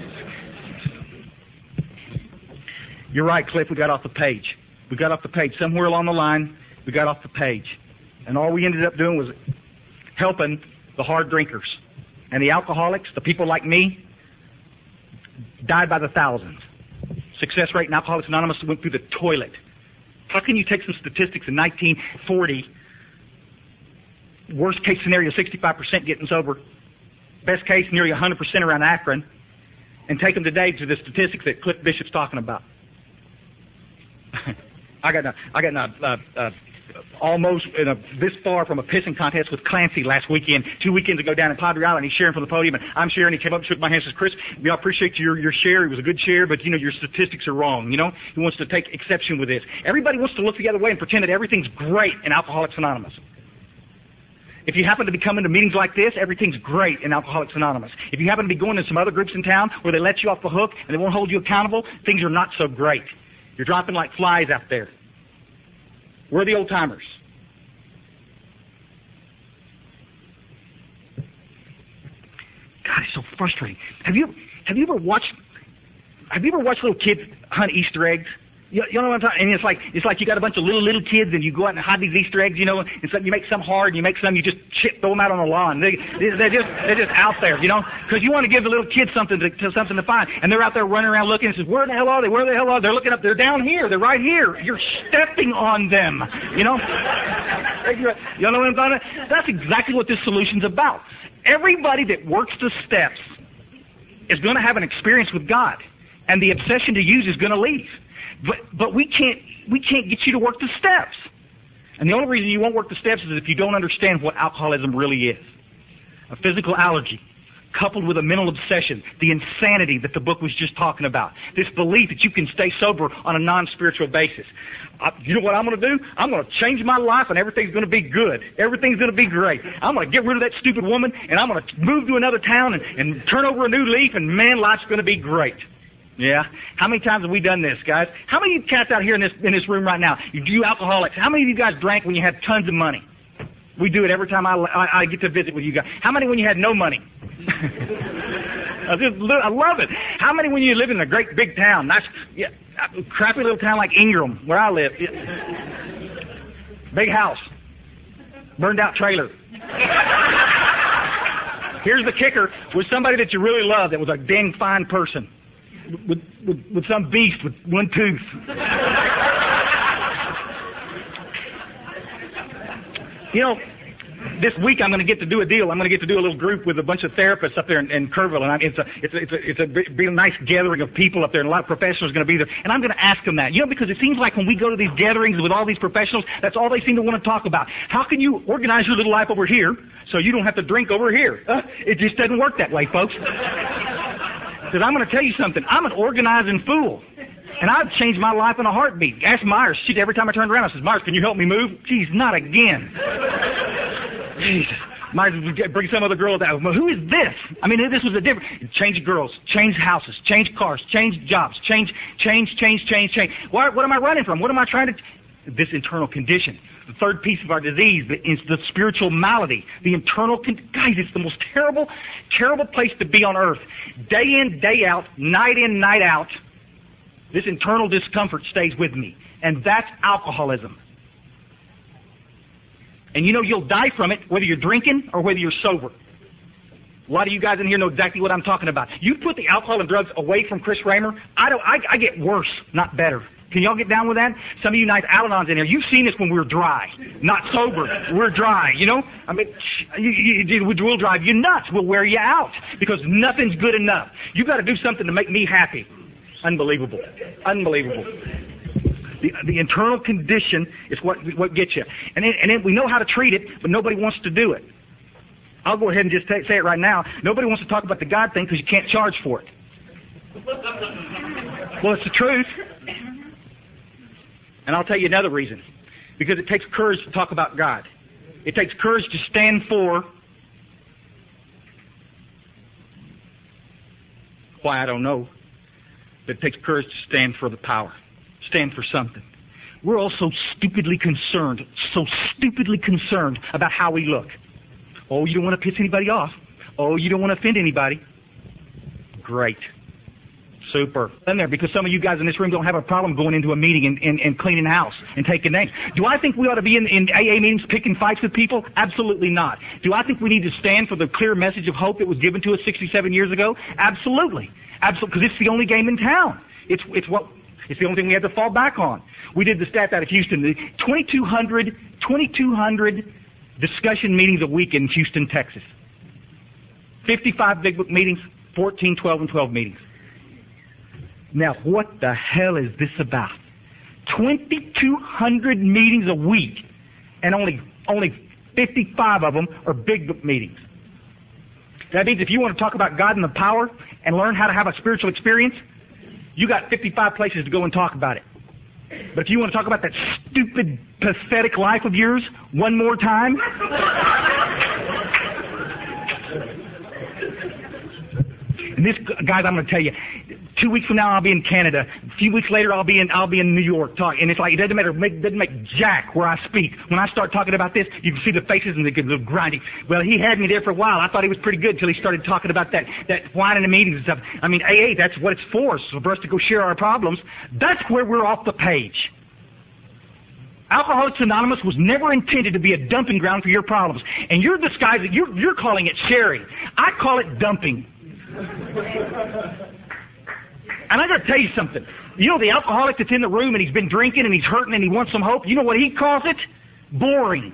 You're right, Cliff. We got off the page. We got off the page. Somewhere along the line, we got off the page. And all we ended up doing was helping the hard drinkers. And the alcoholics, the people like me, died by the thousands. Success rate in Alcoholics Anonymous went through the toilet. How can you take some statistics in nineteen forty, worst case scenario, sixty-five percent getting sober, best case, nearly one hundred percent around Akron, and take them today to the statistics that Cliff Bishop's talking about? I got a, I got a, uh, uh, almost in a, this far from a pissing contest with Clancy last weekend, two weekends ago down in Padre Island. He's sharing from the podium, and I'm sharing. He came up and shook my hand and says, Chris, we all appreciate your, your share. It was a good share, but, you know, your statistics are wrong. You know, he wants to take exception with this. Everybody wants to look the other way and pretend that everything's great in Alcoholics Anonymous. If you happen to be coming to meetings like this, everything's great in Alcoholics Anonymous. If you happen to be going to some other groups in town where they let you off the hook and they won't hold you accountable, things are not so great. You're dropping like flies out there. We're the old timers. God, it's so frustrating. Have you have you ever watched have you ever watched little kids hunt Easter eggs? You, you know what I'm talking? And it's like it's like you got a bunch of little little kids, and you go out and hide these Easter eggs. You know, and so you make some hard, and you make some you just shit, throw them out on the lawn. They they're just they're just out there, you know, because you want to give the little kids something to, to something to find, and they're out there running around looking. And says, where the hell are they? Where the hell are they? They're looking up. They're down here. They're right here. You're stepping on them. You know. You know what I'm talking about? That's exactly what this solution's about. Everybody that works the steps is going to have an experience with God, and the obsession to use is going to leave. But but we can't we can't get you to work the steps. And the only reason you won't work the steps is if you don't understand what alcoholism really is. A physical allergy, coupled with a mental obsession, the insanity that the book was just talking about, this belief that you can stay sober on a non-spiritual basis. I, you know what I'm going to do? I'm going to change my life, and everything's going to be good. Everything's going to be great. I'm going to get rid of that stupid woman, and I'm going to move to another town and, and turn over a new leaf, and man, life's going to be great. Yeah. How many times have we done this, guys? How many of you cats out here in this in this room right now, you, you alcoholics, how many of you guys drank when you had tons of money? We do it every time I, I, I get to visit with you guys. How many when you had no money? I, just, I love it. How many when you live in a great big town? Nice, yeah, a crappy little town like Ingram, where I live. Yeah. Big house. Burned out trailer. Here's the kicker. With somebody that you really love that was a dang fine person. With, with, with some beast with one tooth. You know, This week I'm going to get to do a deal. I'm going to get to do a little group with a bunch of therapists up there in, in Kerrville, and I, it's a it's a it's a it's a be, be a nice gathering of people up there, and a lot of professionals are going to be there. And I'm going to ask them that, you know, because it seems like when we go to these gatherings with all these professionals, that's all they seem to want to talk about. How can you organize your little life over here so you don't have to drink over here? Uh, it just doesn't work that way, folks. Because I'm going to tell you something. I'm an organizing fool. And I've changed my life in a heartbeat. Ask Myers. She, every time I turned around, I said, Myers, can you help me move? Geez, not again. Jesus. Myers would bring some other girl down. Well, who is this? I mean, this was a different... Change girls, change houses, change cars, change jobs, change, change, change, change, change. What, what am I running from? What am I trying to... This internal condition. The third piece of our disease is the spiritual malady. The internal... Con- Guys, it's the most terrible, terrible place to be on earth. Day in, day out, night in, night out. This internal discomfort stays with me. And that's alcoholism. And you know you'll die from it whether you're drinking or whether you're sober. A lot of you guys in here know exactly what I'm talking about. You put the alcohol and drugs away from Chris Raymer, I don't. I, I get worse, not better. Can y'all get down with that? Some of you nice Al-Anons in here, you've seen this when we were dry. Not sober. We're dry, you know? I mean, you, you, we'll drive you nuts. We'll wear you out because nothing's good enough. You've got to do something to make me happy. Unbelievable. Unbelievable. The, the internal condition is what what gets you. And then, and then we know how to treat it, but nobody wants to do it. I'll go ahead and just t- say it right now. Nobody wants to talk about the God thing because you can't charge for it. Well, it's the truth. And I'll tell you another reason. Because it takes courage to talk about God. It takes courage to stand for... Why, I don't know. But it takes courage to stand for the power. Stand for something. We're all so stupidly concerned, so stupidly concerned about how we look. Oh, you don't want to piss anybody off. Oh, you don't want to offend anybody. Great. Super. In there, because some of you guys in this room don't have a problem going into a meeting and, and, and cleaning house and taking names. Do I think we ought to be in, in A A meetings picking fights with people? Absolutely not. Do I think we need to stand for the clear message of hope that was given to us sixty-seven years ago? Absolutely. Absolutely. Because it's the only game in town. It's, it's what... It's the only thing we have to fall back on. We did the stat out of Houston. The twenty-two hundred, twenty-two hundred discussion meetings a week in Houston, Texas. fifty-five Big Book meetings, fourteen, twelve, and twelve meetings. Now, what the hell is this about? twenty-two hundred meetings a week, and only only fifty-five of them are Big Book meetings. That means if you want to talk about God and the power and learn how to have a spiritual experience, you got fifty-five places to go and talk about it. But if you want to talk about that stupid, pathetic life of yours one more time... And this, guys, I'm going to tell you, two weeks from now I'll be in Canada. A few weeks later I'll be in I'll be in New York talking. And it's like, it doesn't matter, it doesn't make jack where I speak. When I start talking about this, you can see the faces and they get a little grinding. Well, he had me there for a while. I thought he was pretty good until he started talking about that, that wine in the meetings and stuff. I mean, A A, that's what it's for, so for us to go share our problems. That's where we're off the page. Alcoholics Anonymous was never intended to be a dumping ground for your problems. And you're disguising, you're, you're calling it sharing. I call it dumping. And I got to tell you something. You know the alcoholic that's in the room and he's been drinking and he's hurting and he wants some hope? You know what he calls it? Boring.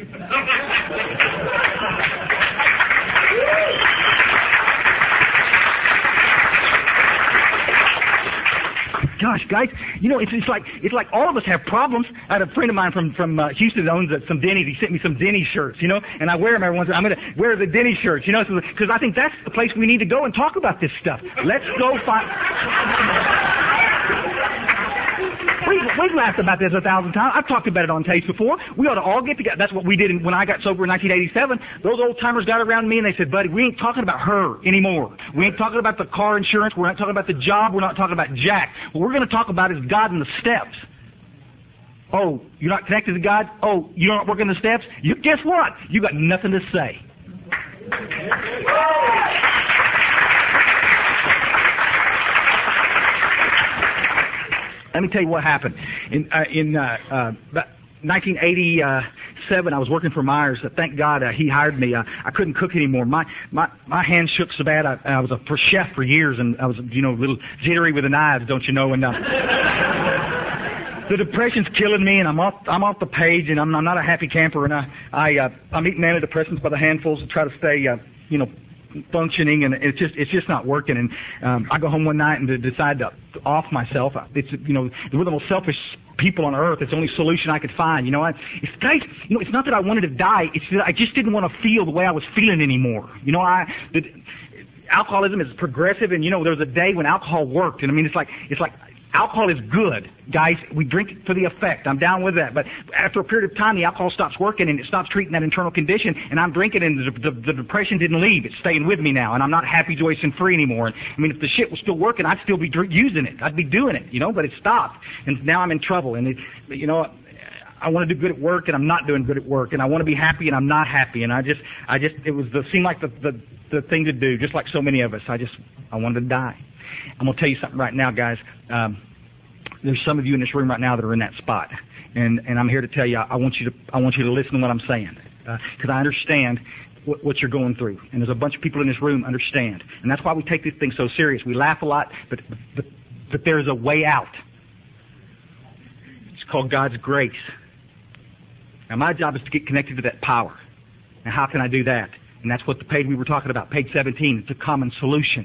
Gosh, guys, you know, it's, it's like it's like all of us have problems. I had a friend of mine from from uh, Houston that owns uh, some Denny's. He sent me some Denny's shirts, you know, and I wear them every once in a while. I'm going to wear the Denny's shirts, you know, because I think that's the place we need to go and talk about this stuff. Let's go find... We've, we've laughed about this a thousand times. I've talked about it on tapes before. We ought to all get together. That's what we did in, when I got sober in nineteen eighty-seven. Those old-timers got around me and they said, buddy, we ain't talking about her anymore. We ain't talking about the car insurance. We're not talking about the job. We're not talking about Jack. What we're going to talk about is God and the steps. Oh, you're not connected to God? Oh, you're not working the steps? You, guess what? You got nothing to say. Let me tell you what happened. In uh, in uh, uh, nineteen eighty-seven, I was working for Myers. Thank God uh, he hired me. Uh, I couldn't cook anymore. My my my hands shook so bad. I, I was a for chef for years, and I was, you know, a little jittery with the knives, don't you know? And uh, the depression's killing me, and I'm off. I'm off the page, and I'm, I'm not a happy camper. And I, I, uh, I'm eating antidepressants by the handfuls to try to stay, uh, you know, functioning, and it's just, it's just not working. And um, I go home one night and to decide to off myself. It's, you know, we're the most selfish people on earth. It's the only solution I could find. You know, I, it's guys. You know, it's not that I wanted to die. It's that I just didn't want to feel the way I was feeling anymore. You know, I. The, alcoholism is progressive, and you know, there was a day when alcohol worked, and I mean, it's like, it's like, alcohol is good, guys. We drink it for the effect. I'm down with that. But after a period of time, the alcohol stops working, and it stops treating that internal condition, and I'm drinking, and the, the, the depression didn't leave. It's staying with me now, and I'm not happy, joyous, and free anymore. And, I mean, if the shit was still working, I'd still be dr- using it. I'd be doing it, you know, but it stopped, and now I'm in trouble. And, it, you know, I want to do good at work, and I'm not doing good at work, and I want to be happy, and I'm not happy, and I just, I just, it was the, seemed like the, the, the thing to do, just like so many of us. I just, I wanted to die. I'm going to tell you something right now, guys. Um, there's some of you in this room right now that are in that spot, and, and I'm here to tell you, I want you to, I want you to listen to what I'm saying, because uh, I understand what, what you're going through, and there's a bunch of people in this room understand, and that's why we take this thing so serious. We laugh a lot, but, but, but there's a way out. It's called God's grace. Now, my job is to get connected to that power. Now, how can I do that? And that's what the page we were talking about, page seventeen. It's a common solution.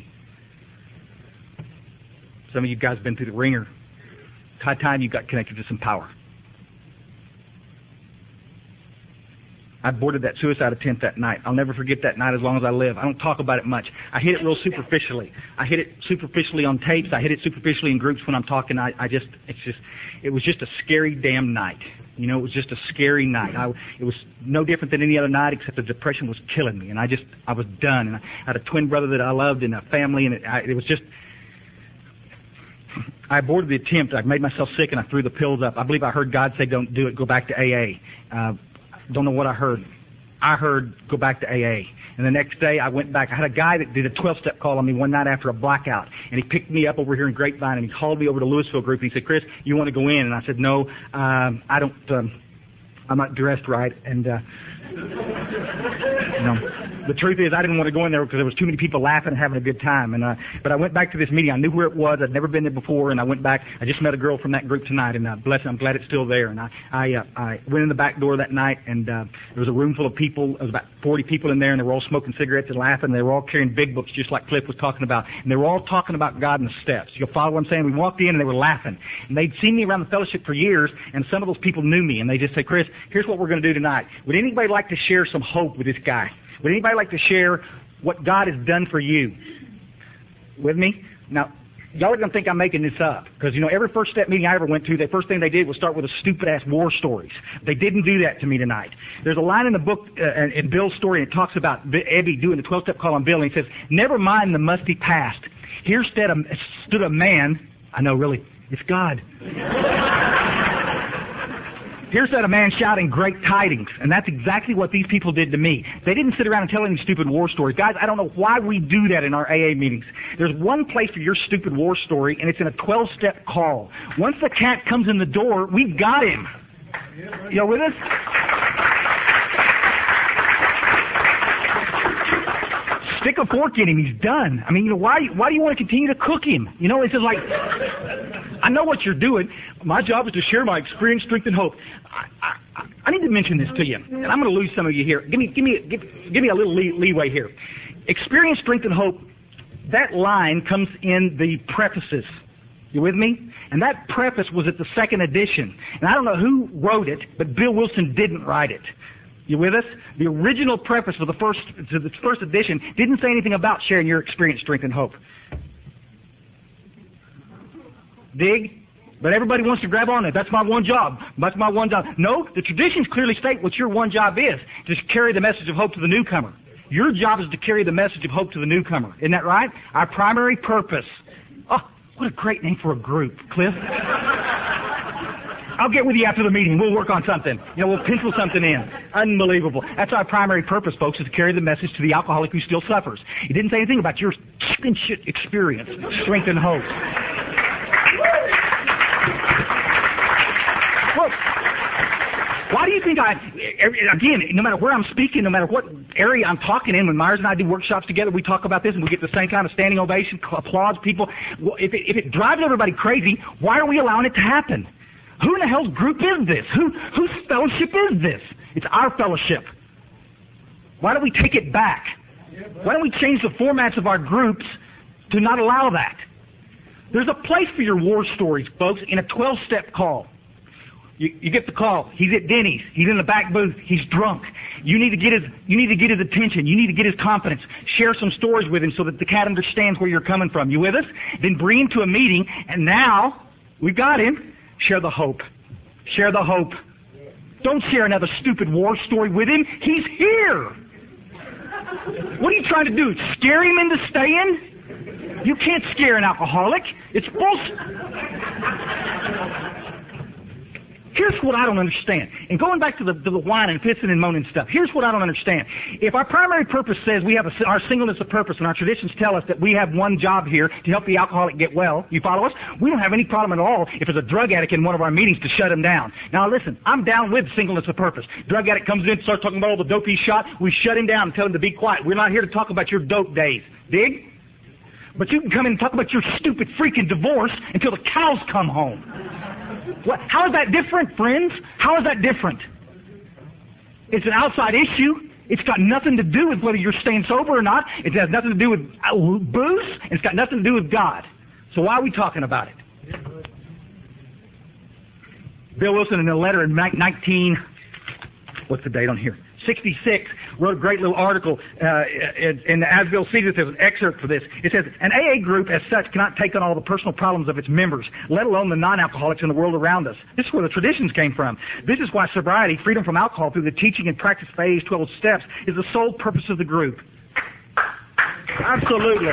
Some of you guys have been through the ringer. It's high time you got connected to some power. I boarded that suicide attempt that night. I'll never forget that night as long as I live. I don't talk about it much. I hit it real superficially. I hit it superficially on tapes. I hit it superficially in groups when I'm talking. I, I just, it's just, it was just a scary damn night. You know, it was just a scary night. I, it was no different than any other night, except the depression was killing me, and I just, I was done. And I had a twin brother that I loved and a family, and it, I, it was just, I aborted the attempt. I made myself sick, and I threw the pills up. I believe I heard God say, "Don't do it. Go back to A A." Uh, don't know what I heard. I heard, "Go back to A A." And the next day, I went back. I had a guy that did a twelve-step call on me one night after a blackout, and he picked me up over here in Grapevine, and he called me over to Louisville Group, and he said, "Chris, you want to go in?" And I said, "No, um, I don't. Um, I'm not dressed right." And uh, you know, the truth is, I didn't want to go in there because there was too many people laughing and having a good time. And uh, but I went back to this meeting. I knew where it was. I'd never been there before, and I went back. I just met a girl from that group tonight, and uh, bless her, I'm glad it's still there. And I I, uh, I went in the back door that night, and uh, there was a room full of people. There was about forty people in there, and they were all smoking cigarettes and laughing. They were all carrying big books, just like Cliff was talking about, and they were all talking about God and the steps. You'll follow what I'm saying? We walked in, and they were laughing, and they'd seen me around the fellowship for years, and some of those people knew me, and they just said, "Chris, here's what we're going to do tonight. Would anybody like to share some hope with this guy? Would anybody like to share what God has done for you?" With me? Now, y'all are going to think I'm making this up, because, you know, every First Step meeting I ever went to, the first thing they did was start with a stupid-ass war stories. They didn't do that to me tonight. There's a line in the book, uh, in Bill's story, and it talks about Ebby doing the twelve-step call on Bill, and he says, "Never mind the musty past. Here stood a, stood a man," I know, really, it's God. Here's that a man shouting great tidings. And that's exactly what these people did to me. They didn't sit around and tell any stupid war stories. Guys, I don't know why we do that in our A A meetings. There's one place for your stupid war story, and it's in a twelve-step call. Once the cat comes in the door, we've got him. You with us? Stick a fork in him. He's done. I mean, you know, why, why do you want to continue to cook him? You know, it's just like, I know what you're doing. My job is to share my experience, strength, and hope. I, I, I need to mention this to you, and I'm going to lose some of you here. Give me, give me, give, give me a little lee, leeway here. Experience, strength, and hope. That line comes in the prefaces. You with me? And that preface was at the second edition. And I don't know who wrote it, but Bill Wilson didn't write it. You with us? The original preface for the first, to the first edition didn't say anything about sharing your experience, strength, and hope. Dig? But everybody wants to grab on it. That's my one job. That's my one job. No, the traditions clearly state what your one job is, to carry the message of hope to the newcomer. Your job is to carry the message of hope to the newcomer. Isn't that right? Our primary purpose. Oh, what a great name for a group, Cliff. I'll get with you after the meeting. We'll work on something. You know, we'll pencil something in. Unbelievable. That's our primary purpose, folks, is to carry the message to the alcoholic who still suffers. He didn't say anything about your chicken shit experience, strength, and hope. Well, why do you think I, again, no matter where I'm speaking, no matter what area I'm talking in, when Myers and I do workshops together, we talk about this and we get the same kind of standing ovation, applause, people. If it, if it drives everybody crazy, why are we allowing it to happen? Who in the hell's group is this? Who, whose fellowship is this? It's our fellowship. Why don't we take it back? Why don't we change the formats of our groups to not allow that? There's a place for your war stories, folks, in a twelve-step call. You, you get the call. He's at Denny's. He's in the back booth. He's drunk. You need to get his, you need to get his attention. You need to get his confidence. Share some stories with him so that the cat understands where you're coming from. You with us? Then bring him to a meeting, and now we've got him. Share the hope. Share the hope. Don't share another stupid war story with him. He's here. What are you trying to do? Scare him into staying? You can't scare an alcoholic. It's bullshit. Here's what I don't understand. And going back to the, to the whining and pissing and moaning stuff, here's what I don't understand. If our primary purpose says we have a, our singleness of purpose, and our traditions tell us that we have one job here to help the alcoholic get well, you follow us? We don't have any problem at all if there's a drug addict in one of our meetings to shut him down. Now listen, I'm down with singleness of purpose. Drug addict comes in, starts talking about all the dope he shot, we shut him down and tell him to be quiet. We're not here to talk about your dope days. Dig? But you can come in and talk about your stupid freaking divorce until the cows come home. What? How is that different, friends? How is that different? It's an outside issue. It's got nothing to do with whether you're staying sober or not. It has nothing to do with booze. And it's got nothing to do with God. So why are we talking about it? Bill Wilson, in a letter in nineteen, what's the date on here? sixty-six, wrote a great little article uh, in, in the Asville Cedar. There's an excerpt for this. It says, an A A group as such cannot take on all the personal problems of its members, let alone the non-alcoholics in the world around us. This is where the traditions came from. This is why sobriety, freedom from alcohol through the teaching and practice of A A's twelve steps, is the sole purpose of the group. Absolutely.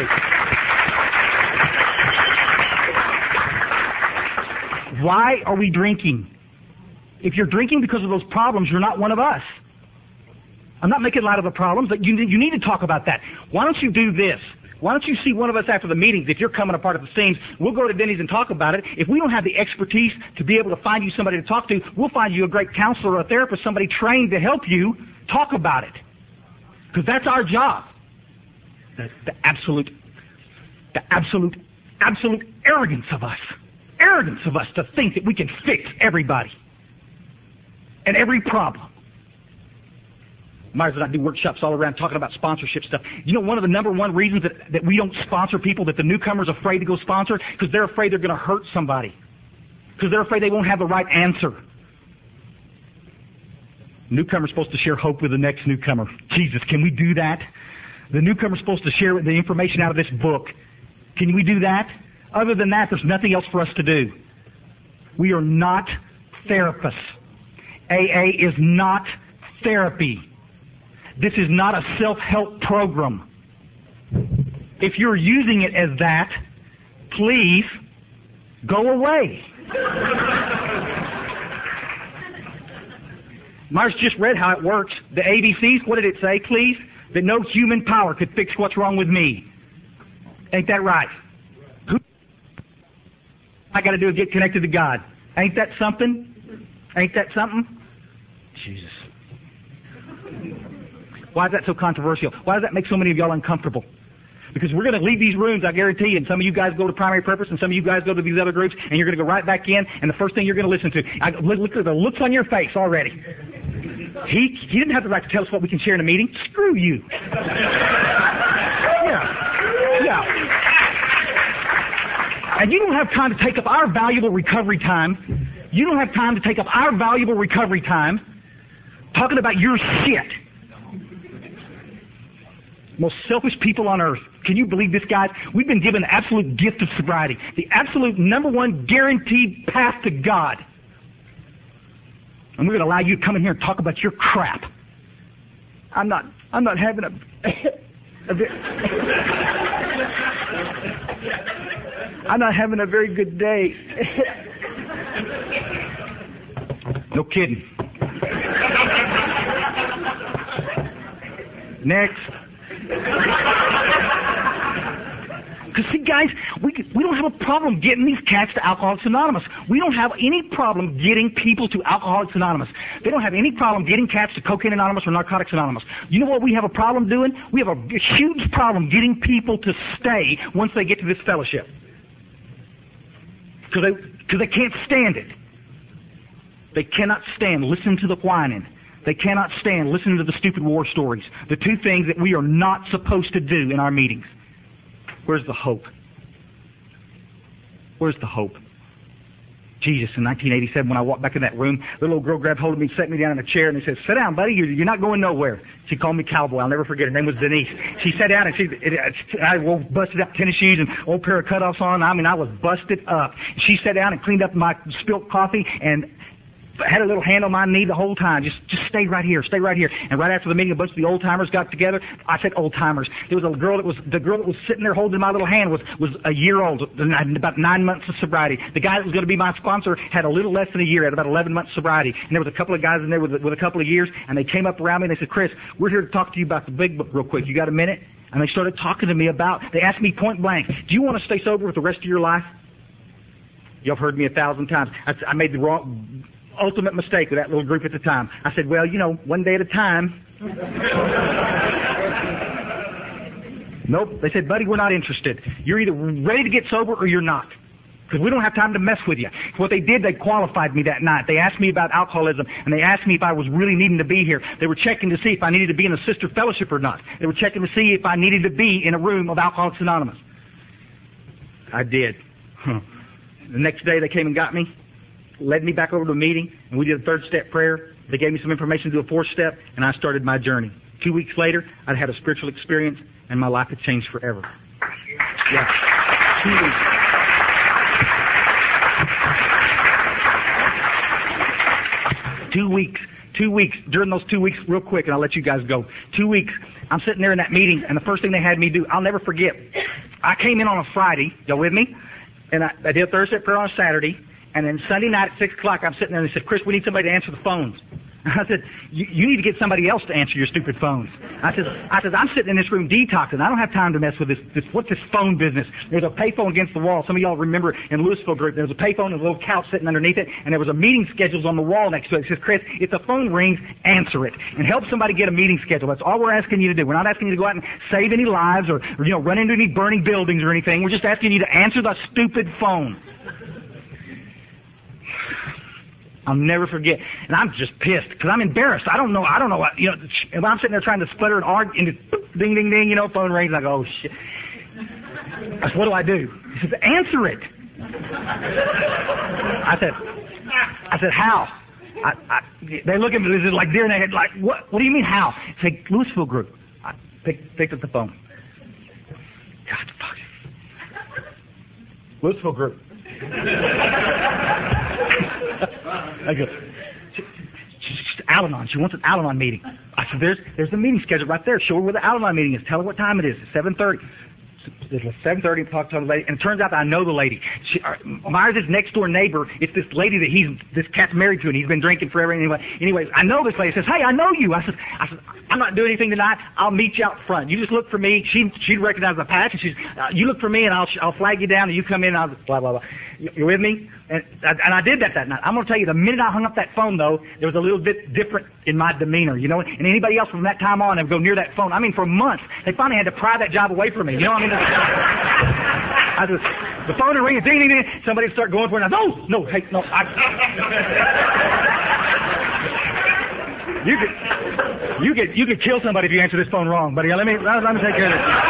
Why are we drinking? If you're drinking because of those problems, you're not one of us. I'm not making light of the problems, but you, you need to talk about that. Why don't you do this? Why don't you see one of us after the meetings? If you're coming apart at the seams, we'll go to Denny's and talk about it. If we don't have the expertise to be able to find you somebody to talk to, we'll find you a great counselor or a therapist, somebody trained to help you talk about it. Because that's our job. The, the absolute, the absolute, absolute arrogance of us. Arrogance of us to think that we can fix everybody and every problem. Myers and I do workshops all around talking about sponsorship stuff. You know, one of the number one reasons that, that we don't sponsor people, that the newcomer's afraid to go sponsor, because they're afraid they're going to hurt somebody. Because they're afraid they won't have the right answer. Newcomer's supposed to share hope with the next newcomer. Jesus, can we do that? The newcomer's supposed to share the information out of this book. Can we do that? Other than that, there's nothing else for us to do. We are not therapists. A A is not therapy. This is not a self-help program. If you're using it as that, please go away. Myers just read how it works. The A B Cs, what did it say, please? That no human power could fix what's wrong with me. Ain't that right? Who I got to do is get connected to God. Ain't that something? Ain't that something? Jesus. Why is that so controversial? Why does that make so many of y'all uncomfortable? Because we're going to leave these rooms, I guarantee you, and some of you guys go to primary purpose, and some of you guys go to these other groups, and you're going to go right back in, and the first thing you're going to listen to, I, look at the looks on your face already. He he didn't have the right to tell us what we can share in a meeting. Screw you. Yeah. Yeah. And you don't have time to take up our valuable recovery time. You don't have time to take up our valuable recovery time talking about your shit. Most selfish people on earth. Can you believe this, guys? We've been given the absolute gift of sobriety. The absolute number one guaranteed path to God. And we're going to allow you to come in here and talk about your crap. I'm not, I'm not having a... a I'm not having a very good day. No kidding. Next. Because see, guys, we we don't have a problem getting these cats to Alcoholics Anonymous. We don't have any problem getting people to Alcoholics Anonymous. They don't have any problem getting cats to Cocaine Anonymous or Narcotics Anonymous. You know what we have a problem doing? We have a huge problem getting people to stay once they get to this fellowship. Because they, because they can't stand it. They cannot stand listening to the whining. They cannot stand listening to the stupid war stories. The two things that we are not supposed to do in our meetings. Where's the hope? Where's the hope? Jesus, in nineteen eighty-seven, when I walked back in that room, the little girl grabbed hold of me, set me down in a chair, and they said, "Sit down, buddy. You're, you're not going nowhere." She called me cowboy. I'll never forget. Her name was Denise. She sat down, and she, it, it, I wore busted up tennis shoes and old pair of cutoffs on. I mean, I was busted up. She sat down and cleaned up my spilt coffee and had a little hand on my knee the whole time. Just just stay right here, stay right here. And right after the meeting, a bunch of the old timers got together. I said old timers. There was a girl that was the girl that was sitting there holding my little hand was was a year old, about nine months of sobriety. The guy that was going to be my sponsor had a little less than a year, had about eleven months sobriety. And there was a couple of guys in there with with a couple of years, and they came up around me and they said, "Chris, we're here to talk to you about the big book real quick. You got a minute?" And they started talking to me about. They asked me point blank, "Do you want to stay sober with the rest of your life?" Y'all have heard me a thousand times. I, I made the wrong. ultimate mistake with that little group at the time. I said, well, you know, one day at a time. Nope. They said, buddy, we're not interested. You're either ready to get sober or you're not. Because we don't have time to mess with you. What they did, they qualified me that night. They asked me about alcoholism, and they asked me if I was really needing to be here. They were checking to see if I needed to be in a sister fellowship or not. They were checking to see if I needed to be in a room of Alcoholics Anonymous. I did. Huh. The next day, they came and got me. Led me back over to a meeting, and we did a third-step prayer. They gave me some information to do a fourth-step, and I started my journey. Two weeks later, I'd had a spiritual experience, and my life had changed forever. Yeah. Two weeks. Two weeks. Two weeks. During those two weeks, real quick, and I'll let you guys go. Two weeks, I'm sitting there in that meeting, and the first thing they had me do, I'll never forget. I came in on a Friday. Y'all with me? And I, I did a third-step prayer on a Saturday. And then Sunday night at six o'clock, I'm sitting there and they said, Chris, we need somebody to answer the phones. I said, you, you need to get somebody else to answer your stupid phones. I said, I said, I'm sitting in this room detoxing. I don't have time to mess with this, this what's this phone business? There's a payphone against the wall. Some of y'all remember in Louisville group, there was a payphone and a little couch sitting underneath it, and there was a meeting schedule on the wall next to it. It says, Chris, if the phone rings, answer it. And help somebody get a meeting schedule. That's all we're asking you to do. We're not asking you to go out and save any lives or, or you know, run into any burning buildings or anything. We're just asking you to answer the stupid phone. I'll never forget. And I'm just pissed because I'm embarrassed. I don't know. I don't know what, you know, if I'm sitting there trying to sputter and argue and just ding, ding, ding, you know, phone rings. I go, oh, shit. I said, what do I do? He says, answer it. I said, I said, how? I, I, they look at me like deer in the head, like, what, what do you mean how? I said, Louisville group. I picked, picked up the phone. God, fuck. Louisville group. I go, she's Al-Anon. She wants an Al-Anon meeting. I said, there's there's the meeting schedule right there. Show her where the Al-Anon meeting is. Tell her what time it is. It's seven thirty. It's seven thirty, talk to the lady, and it turns out that I know the lady. She, uh, Myers' next door neighbor. It's this lady that he's this cat's married to, and he's been drinking forever. Anyway, anyways, I know this lady. Says, "Hey, I know you." I said, "I said I'm not doing anything tonight. I'll meet you out front. You just look for me." She she'd recognize the patch, and she's, uh, "You look for me, and I'll I'll flag you down, and you come in, and I'll blah blah blah." You with me? And and I did that that night. I'm going to tell you, the minute I hung up that phone, though, there was a little bit different in my demeanor, you know. And anybody else from that time on, they would go near that phone. I mean, for months, they finally had to pry that job away from me. You know what I mean? I just, the phone would ring, ding, ding, ding. Somebody would start going for it. And I, no, no, hey, no. I, you could, you could, you could kill somebody if you answer this phone wrong, buddy. Let me, let me take care of this.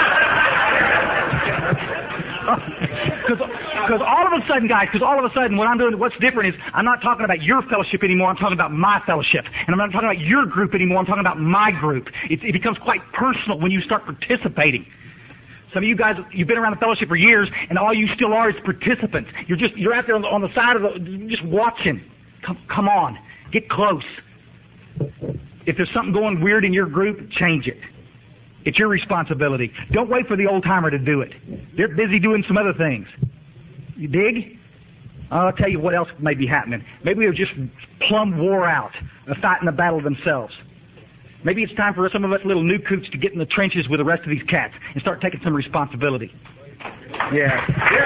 Because all of a sudden, guys, because all of a sudden what I'm doing, what's different is I'm not talking about your fellowship anymore. I'm talking about my fellowship. And I'm not talking about your group anymore. I'm talking about my group. It, it becomes quite personal when you start participating. Some of you guys, you've been around the fellowship for years, and all you still are is participants. You're just, you're out there on the, on the side of the, just watching. Come, come on. Get close. If there's something going weird in your group, change it. It's your responsibility. Don't wait for the old timer to do it. They're busy doing some other things. You dig? I'll tell you what else may be happening. Maybe they're just plumb wore out of fighting the battle themselves. Maybe it's time for some of us little new coots to get in the trenches with the rest of these cats and start taking some responsibility. Yeah. Yeah.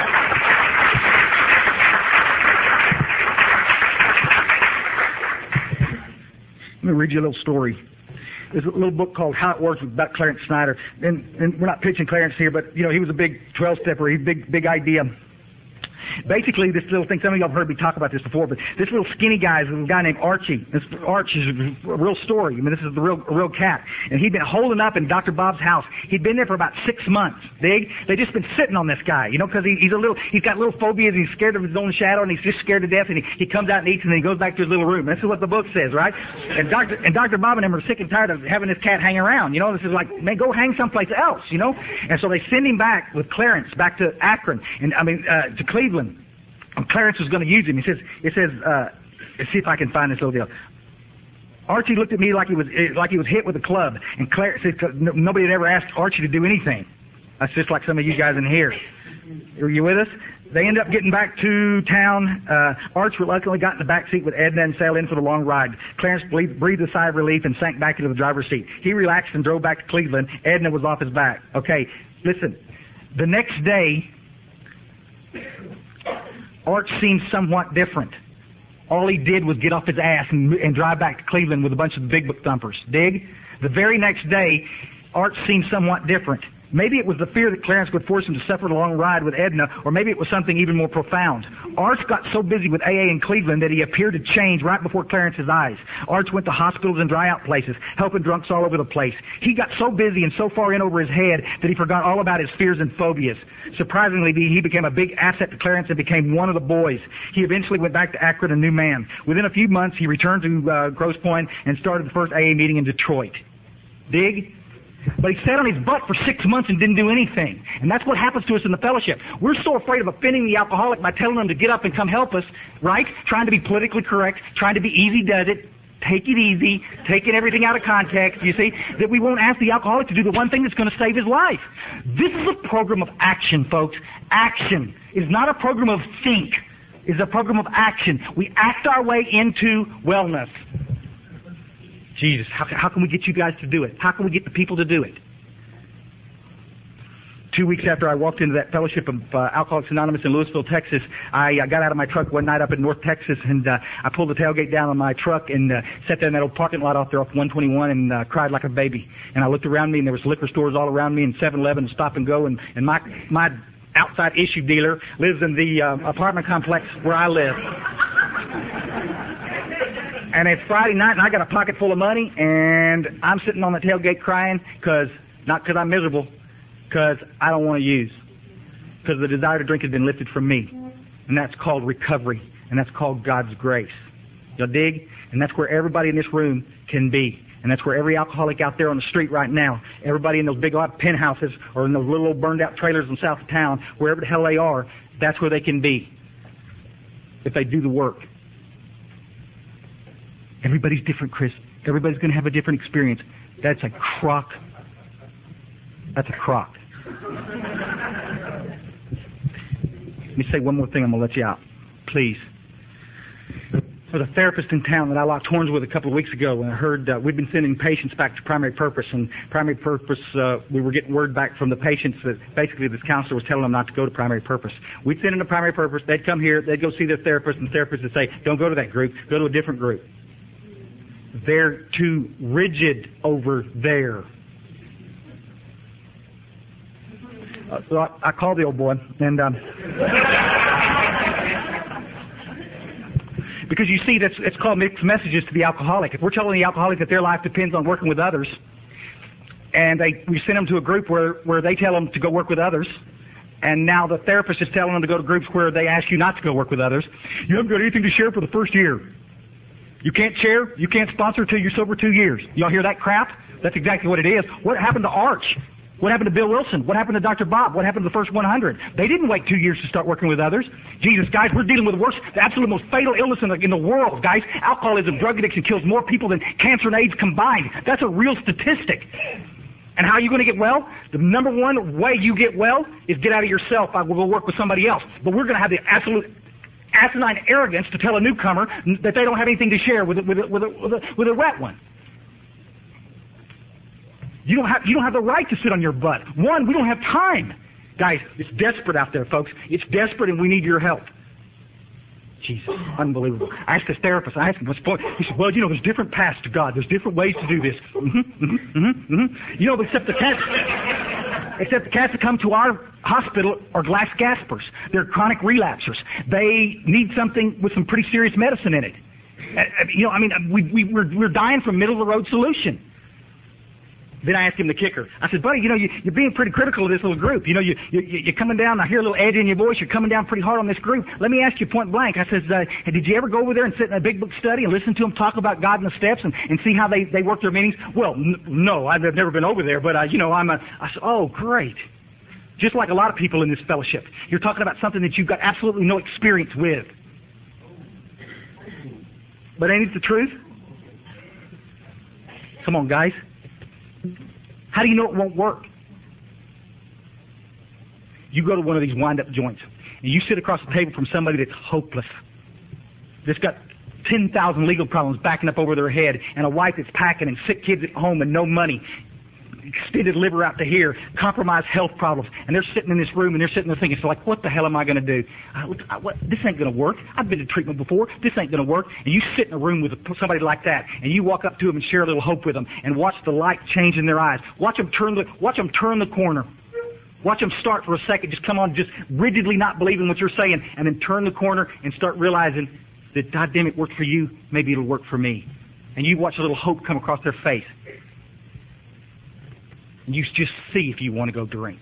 Let me read you a little story. There's a little book called How It Works about Clarence Snyder. And, and we're not pitching Clarence here, but, you know, he was a big twelve-stepper. He's a big, big idea. Basically, this little thing, some of you have heard me talk about this before, but this little skinny guy is a guy named Archie. This Archie is a real story. I mean, this is the real, a real cat. And he'd been holding up in Doctor Bob's house. He'd been there for about six months. Dig? They just been sitting on this guy, you know, because he, he's a little, he's got little phobias. He's scared of his own shadow, and he's just scared to death. And he, he comes out and eats, and then he goes back to his little room. This is what the book says, right? And Doctor and Doctor Bob and him are sick and tired of having this cat hang around. You know, this is like, man, go hang someplace else. You know. And so they send him back with Clarence back to Akron, and I mean uh, to Cleveland. And Clarence was going to use him. He says, "It says, uh, let's see if I can find this little deal." Archie looked at me like he was like he was hit with a club, and Clarence said, "Nobody had ever asked Archie to do anything." That's just like some of you guys in here. Are you with us? They end up getting back to town. Uh, Arch reluctantly got in the back seat with Edna and sailed in for the long ride. Clarence breathed a sigh of relief and sank back into the driver's seat. He relaxed and drove back to Cleveland. Edna was off his back. Okay, listen. The next day, Arch seemed somewhat different. All he did was get off his ass and, and drive back to Cleveland with a bunch of big book thumpers. Dig? The very next day, Arch seemed somewhat different. Maybe it was the fear that Clarence would force him to suffer the long ride with Edna, or maybe it was something even more profound. Arch got so busy with A A in Cleveland that he appeared to change right before Clarence's eyes. Arch went to hospitals and dry out places, helping drunks all over the place. He got so busy and so far in over his head that he forgot all about his fears and phobias. Surprisingly, he became a big asset to Clarence and became one of the boys. He eventually went back to Akron a new man. Within a few months, he returned to uh, Grosse Pointe and started the first A A meeting in Detroit. Dig? But he sat on his butt for six months and didn't do anything. And that's what happens to us in the fellowship. We're so afraid of offending the alcoholic by telling them to get up and come help us, right? Trying to be politically correct, trying to be easy does it, take it easy, taking everything out of context, you see, that we won't ask the alcoholic to do the one thing that's going to save his life. This is a program of action, folks. Action. It's not a program of think. It's a program of action. We act our way into wellness. Jesus, how, how can we get you guys to do it? How can we get the people to do it? Two weeks after I walked into that fellowship of uh, Alcoholics Anonymous in Louisville, Texas, I uh, got out of my truck one night up in North Texas, and uh, I pulled the tailgate down on my truck and uh, sat there in that old parking lot off there off one twenty-one and uh, cried like a baby. And I looked around me, and there was liquor stores all around me, and seven eleven and Stop and Go, and, and my my outside issue dealer lives in the uh, apartment complex where I live. And it's Friday night, and I got a pocket full of money, and I'm sitting on the tailgate crying, cause not because I'm miserable, because I don't want to use. Because the desire to drink has been lifted from me. And that's called recovery, and that's called God's grace. You'll dig? And that's where everybody in this room can be. And that's where every alcoholic out there on the street right now, everybody in those big odd penthouses or in those little old burned out trailers in the south of town, wherever the hell they are, that's where they can be if they do the work. Everybody's different, Chris. Everybody's going to have a different experience. That's a crock. That's a crock. Let me say one more thing. I'm going to let you out. Please. There was a therapist in town that I locked horns with a couple of weeks ago, and I heard uh, we'd been sending patients back to Primary Purpose, and Primary Purpose, uh, we were getting word back from the patients that basically this counselor was telling them not to go to Primary Purpose. We'd send them to Primary Purpose. They'd come here. They'd go see their therapist, and the therapist would say, don't go to that group. Go to a different group. They're too rigid over there. Uh, so I, I called the old boy, and um, because you see, that's it's called mixed messages to the alcoholic. If we're telling the alcoholic that their life depends on working with others, and they we send them to a group where where they tell them to go work with others, and now the therapist is telling them to go to groups where they ask you not to go work with others, you haven't got anything to share for the first year. You can't share, you can't sponsor until you're sober two years. Y'all hear that crap? That's exactly what it is. What happened to Arch? What happened to Bill Wilson? What happened to Doctor Bob? What happened to the first one hundred? They didn't wait two years to start working with others. Jesus, guys, we're dealing with the worst, the absolute most fatal illness in the, in the world, guys. Alcoholism, drug addiction kills more people than cancer and AIDS combined. That's a real statistic. And how are you going to get well? The number one way you get well is get out of yourself. I will go work with somebody else. But we're going to have the absolute asinine arrogance to tell a newcomer that they don't have anything to share with a, with a, with a, with a, with a wet one. You don't have you don't have the right to sit on your butt. One, we don't have time. Guys, it's desperate out there, folks. It's desperate, and we need your help. Jesus, unbelievable. I asked this therapist, I asked him what's the point. He said, well, you know, there's different paths to God. There's different ways to do this. Mm-hmm, mm-hmm, mm-hmm, mm-hmm. You know, except the cancer. Except the cats that come to our hospital are glass gaspers. They're chronic relapsers. They need something with some pretty serious medicine in it. You know, I mean, we, we, we're, we're dying from middle-of-the-road solution. Then I asked him the kicker. I said, buddy, you know, you, you're being pretty critical of this little group. You know, you, you, you're coming down, I hear a little edge in your voice, you're coming down pretty hard on this group. Let me ask you point blank. I said, uh, did you ever go over there and sit in a big book study and listen to them talk about God and the steps and, and see how they, they work their meetings? Well, n- no, I've never been over there, but, uh, you know, I'm a, I said, oh, great. Just like a lot of people in this fellowship. You're talking about something that you've got absolutely no experience with. But ain't it the truth? Come on, guys. How do you know it won't work? You go to one of these wind-up joints, and you sit across the table from somebody that's hopeless, that's got ten thousand legal problems backing up over their head, and a wife that's packing, and sick kids at home, and no money, extended liver out to here, compromised health problems, and they're sitting in this room, and they're sitting there thinking, so like, what the hell am I going to do? I, I, what, this ain't going to work. I've been to treatment before. This ain't going to work. And you sit in a room with somebody like that, and you walk up to them and share a little hope with them, and watch the light change in their eyes. Watch them turn the, watch them turn the corner. Watch them start for a second, just come on, just rigidly not believing what you're saying, and then turn the corner and start realizing that, God damn it, worked for you, maybe it'll work for me. And you watch a little hope come across their face. And you just see if you want to go drink.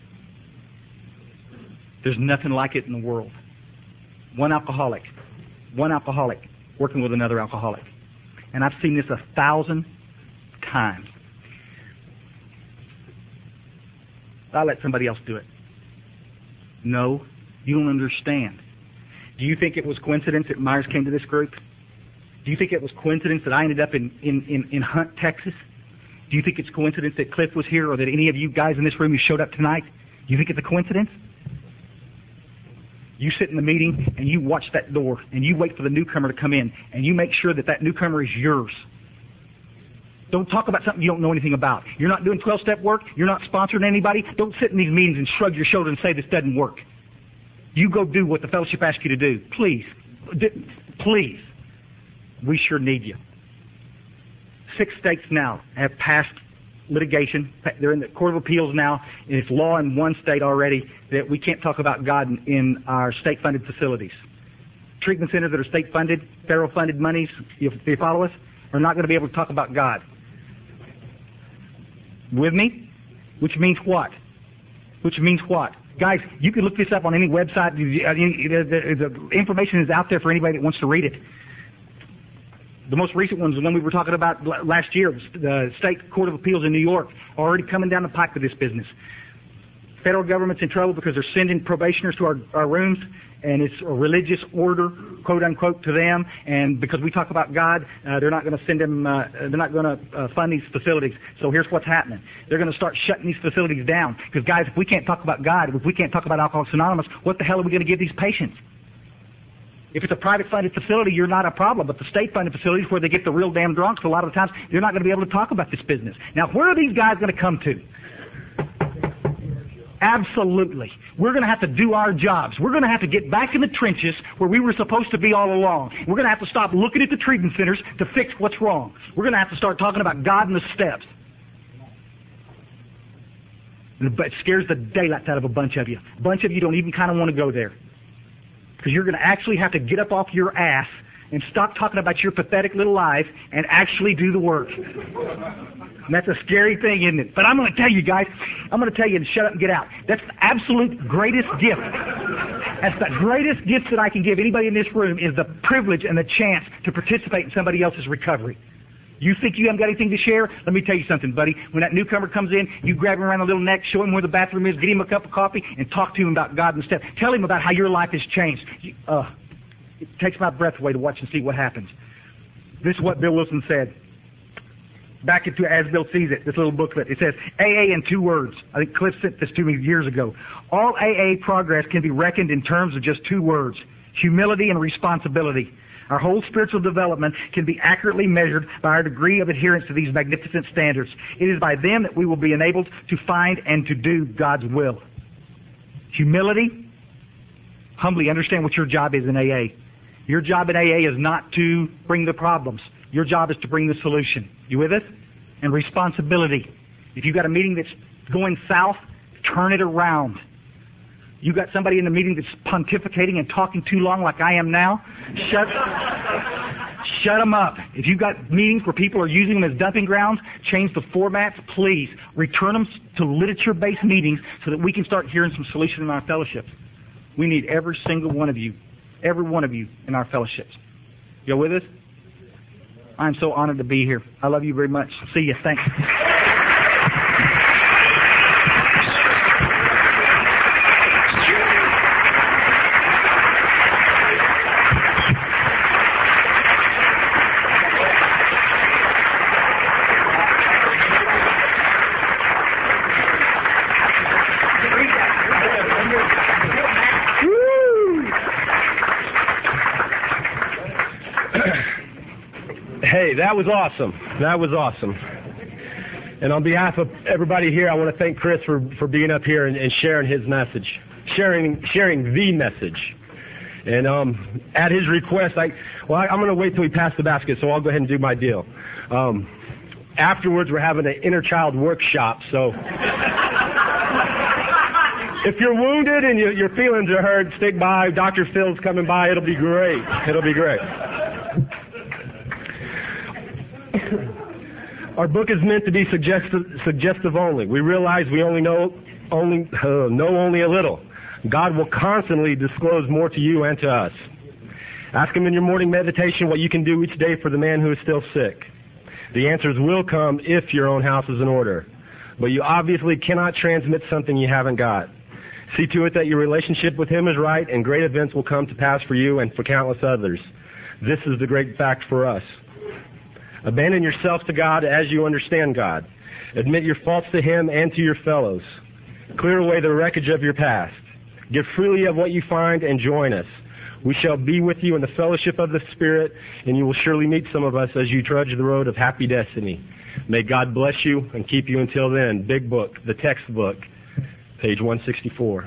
There's nothing like it in the world. One alcoholic, one alcoholic working with another alcoholic. And I've seen this a thousand times. I'll let somebody else do it. No, you don't understand. Do you think it was coincidence that Myers came to this group? Do you think it was coincidence that I ended up in, in, in, in Hunt, Texas? Do you think it's coincidence that Cliff was here or that any of you guys in this room who showed up tonight? Do you think it's a coincidence? You sit in the meeting and you watch that door and you wait for the newcomer to come in and you make sure that that newcomer is yours. Don't talk about something you don't know anything about. You're not doing twelve-step work. You're not sponsoring anybody. Don't sit in these meetings and shrug your shoulder and say this doesn't work. You go do what the fellowship asks you to do. Please. Please. We sure need you. Six states now have passed litigation. They're in the Court of Appeals now, and it's law in one state already that we can't talk about God in, in our state-funded facilities. Treatment centers that are state-funded, federal-funded monies, if you follow us, are not going to be able to talk about God. With me? Which means what? Which means what? Guys, you can look this up on any website. The information is out there for anybody that wants to read it. The most recent one is the one we were talking about last year, the State Court of Appeals in New York, already coming down the pike with this business. Federal government's in trouble because they're sending probationers to our, our rooms, and it's a religious order, quote unquote, to them. And because we talk about God, uh, they're not going to send them. Uh, they're not going to uh, fund these facilities. So here's what's happening: they're going to start shutting these facilities down. Because guys, if we can't talk about God, if we can't talk about Alcoholics Anonymous, what the hell are we going to give these patients? If it's a private-funded facility, you're not a problem. But the state-funded facilities where they get the real damn drunks, a lot of the times, they're not going to be able to talk about this business. Now, where are these guys going to come to? Absolutely. We're going to have to do our jobs. We're going to have to get back in the trenches where we were supposed to be all along. We're going to have to stop looking at the treatment centers to fix what's wrong. We're going to have to start talking about God and the steps. It scares the daylights out of a bunch of you. A bunch of you don't even kind of want to go there. Because you're going to actually have to get up off your ass and stop talking about your pathetic little life and actually do the work. And that's a scary thing, isn't it? But I'm going to tell you guys, I'm going to tell you to shut up and get out. That's the absolute greatest gift. That's the greatest gift that I can give anybody in this room is the privilege and the chance to participate in somebody else's recovery. You think you haven't got anything to share? Let me tell you something, buddy. When that newcomer comes in, you grab him around the little neck, show him where the bathroom is, get him a cup of coffee, and talk to him about God and stuff. Tell him about how your life has changed. You, uh, it takes my breath away to watch and see what happens. This is what Bill Wilson said. Back into As Bill Sees It, this little booklet. It says, A A in two words. I think Cliff sent this to me years ago. All A A progress can be reckoned in terms of just two words: humility and responsibility. Our whole spiritual development can be accurately measured by our degree of adherence to these magnificent standards. It is by them that we will be enabled to find and to do God's will. Humility. Humbly understand what your job is in A A. Your job in A A is not to bring the problems. Your job is to bring the solution. You with us? And responsibility. If you've got a meeting that's going south, Turn it around. You got somebody in the meeting that's pontificating and talking too long like I am now? Shut Shut them up. If you've got meetings where people are using them as dumping grounds, change the formats, please. Return them to literature-based meetings so that we can start hearing some solutions in our fellowships. We need every single one of you, every one of you in our fellowships. You with us? I'm so honored to be here. I love you very much. See you. Thanks. Hey, that was awesome. That was awesome. And on behalf of everybody here, I want to thank Chris for, for being up here and, and sharing his message, sharing sharing the message. And um, at his request, I well, I, I'm going to wait till we pass the basket, so I'll go ahead and do my deal. Um, afterwards, we're having an inner child workshop, so if you're wounded and you, your feelings are hurt, stick by. Doctor Phil's coming by. It'll be great. It'll be great. Our book is meant to be suggestive, suggestive only. We realize we only know only uh, know only a little. God will constantly disclose more to you and to us. Ask Him in your morning meditation what you can do each day for the man who is still sick. The answers will come if your own house is in order. But you obviously cannot transmit something you haven't got. See to it that your relationship with Him is right, and great events will come to pass for you and for countless others. This is the great fact for us. Abandon yourself to God as you understand God. Admit your faults to Him and to your fellows. Clear away the wreckage of your past. Give freely of what you find and join us. We shall be with you in the fellowship of the Spirit, and you will surely meet some of us as you trudge the road of happy destiny. May God bless you and keep you until then. Big book, the textbook, page one sixty-four.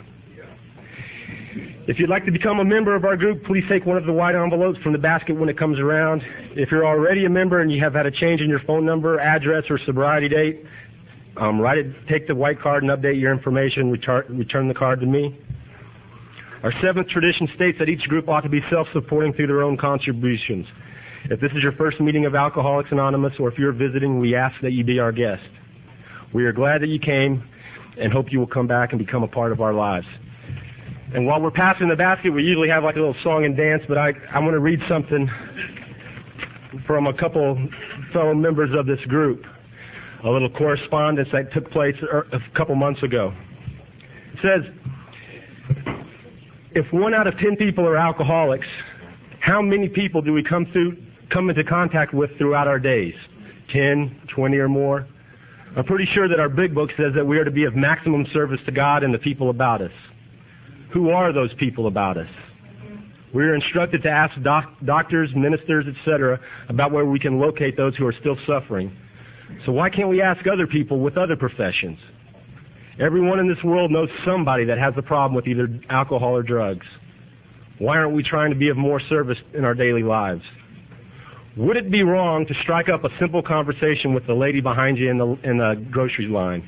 If you'd like to become a member of our group, please take one of the white envelopes from the basket when it comes around. If you're already a member and you have had a change in your phone number, address, or sobriety date, um, write it, take the white card and update your information. Return, return the card to me. Our seventh tradition states that each group ought to be self-supporting through their own contributions. If this is your first meeting of Alcoholics Anonymous, or if you're visiting, we ask that you be our guest. We are glad that you came and hope you will come back and become a part of our lives. And while we're passing the basket, we usually have like a little song and dance, but I, I'm going to read something from a couple fellow members of this group, a little correspondence that took place a couple months ago. It says, if one out of ten people are alcoholics, how many people do we come through, come into contact with throughout our days? ten, twenty or more? I'm pretty sure that our big book says that we are to be of maximum service to God and the people about us. Who are those people about us? We are instructed to ask doc- doctors, ministers, et cetera about where we can locate those who are still suffering. So why can't we ask other people with other professions? Everyone in this world knows somebody that has a problem with either alcohol or drugs. Why aren't we trying to be of more service in our daily lives? Would it be wrong to strike up a simple conversation with the lady behind you in the, in the grocery line?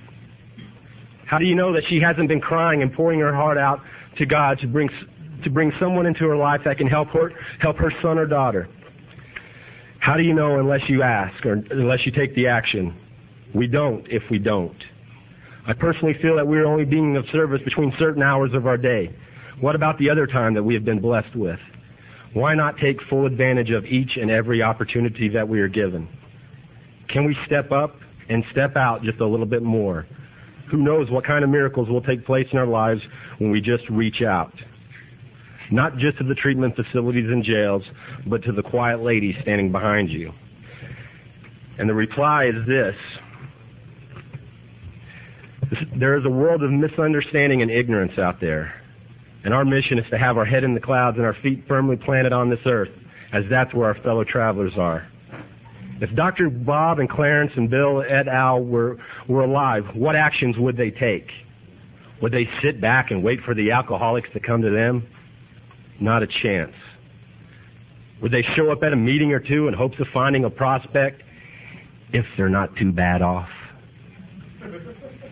How do you know that she hasn't been crying and pouring her heart out to God to bring to bring someone into her life that can help her help her son or daughter? How do you know unless you ask or unless you take the action? We don't if we don't. I personally feel that we're only being of service between certain hours of our day. What about the other time that we have been blessed with? Why not take full advantage of each and every opportunity that we are given? Can we step up and step out just a little bit more? Who knows what kind of miracles will take place in our lives when we just reach out. Not just to the treatment facilities and jails, but to the quiet lady standing behind you. And the reply is this. There is a world of misunderstanding and ignorance out there. And our mission is to have our head in the clouds and our feet firmly planted on this earth, as that's where our fellow travelers are. If Doctor Bob and Clarence and Bill et al. were, were alive, what actions would they take? Would they sit back and wait for the alcoholics to come to them? Not a chance. Would they show up at a meeting or two in hopes of finding a prospect if they're not too bad off?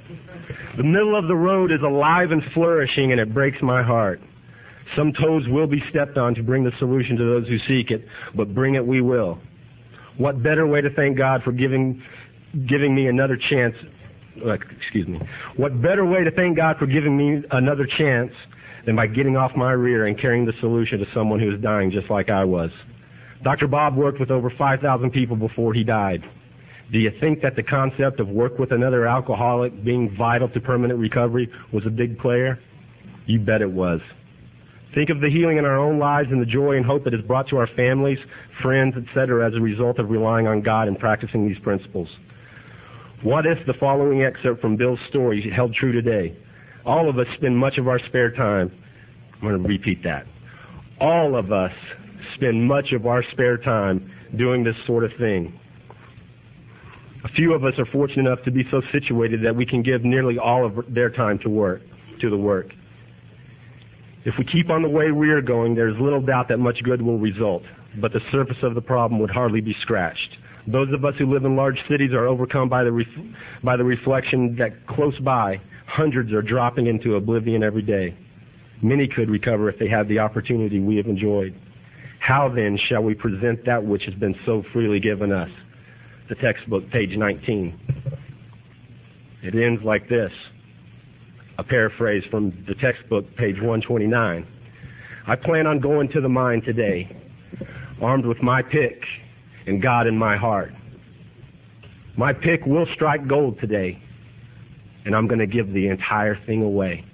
The middle of the road is alive and flourishing, and it breaks my heart. Some toes will be stepped on to bring the solution to those who seek it, but bring it we will. What better way to thank God for giving giving me another chance? Uh, excuse me. What better way to thank God for giving me another chance than by getting off my rear and carrying the solution to someone who is dying just like I was? Doctor Bob worked with over five thousand people before he died. Do you think that the concept of work with another alcoholic being vital to permanent recovery was a big player? You bet it was. Think of the healing in our own lives and the joy and hope that is brought to our families, friends, et cetera as a result of relying on God and practicing these principles. What if the following excerpt from Bill's story held true today? All of us spend much of our spare time. I'm going to repeat that. All of us spend much of our spare time doing this sort of thing. A few of us are fortunate enough to be so situated that we can give nearly all of their time to work, to the work. If we keep on the way we are going, there is little doubt that much good will result, but the surface of the problem would hardly be scratched. Those of us who live in large cities are overcome by the, ref- by the reflection that close by, hundreds are dropping into oblivion every day. Many could recover if they had the opportunity we have enjoyed. How then shall we present that which has been so freely given us? The textbook, page nineteen. It ends like this. A paraphrase from the textbook, page one twenty-nine. I plan on going to the mine today, armed with my pick and God in my heart. My pick will strike gold today, and I'm going to give the entire thing away.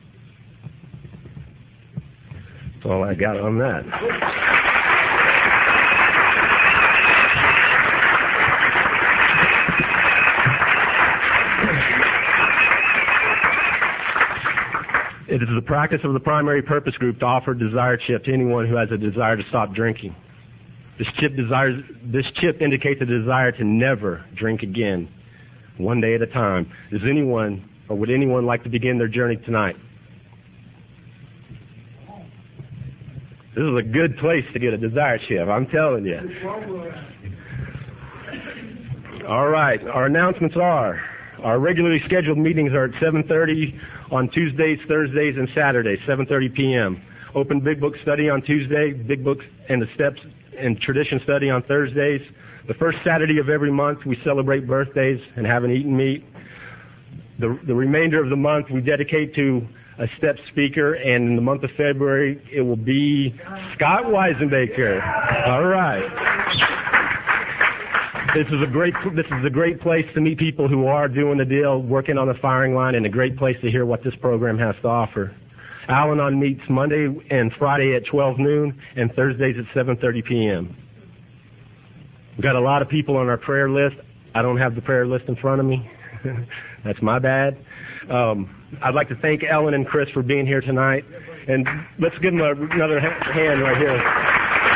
That's all I got on that. It is the practice of the primary purpose group to offer a desire chip to anyone who has a desire to stop drinking. This chip desires, this chip indicates a desire to never drink again, one day at a time. Does anyone, or would anyone like to begin their journey tonight? This is a good place to get a desire chip, I'm telling you. All right, our announcements are, our regularly scheduled meetings are at seven thirty on Tuesdays, Thursdays, and Saturdays, seven thirty p.m. Open Big Book study on Tuesday, Big Books and the Steps and Tradition study on Thursdays. The first Saturday of every month, we celebrate birthdays and have an eat and meet. The, the remainder of the month, we dedicate to a step speaker, and in the month of February, it will be Scott Weisenbaker. All right. This is a great. This is a great place to meet people who are doing the deal, working on the firing line, and a great place to hear what this program has to offer. Al-Anon meets Monday and Friday at twelve noon, and Thursdays at seven thirty p.m. We've got a lot of people on our prayer list. I don't have the prayer list in front of me. That's my bad. Um, I'd like to thank Ellen and Chris for being here tonight, and let's give them a, another ha- hand right here.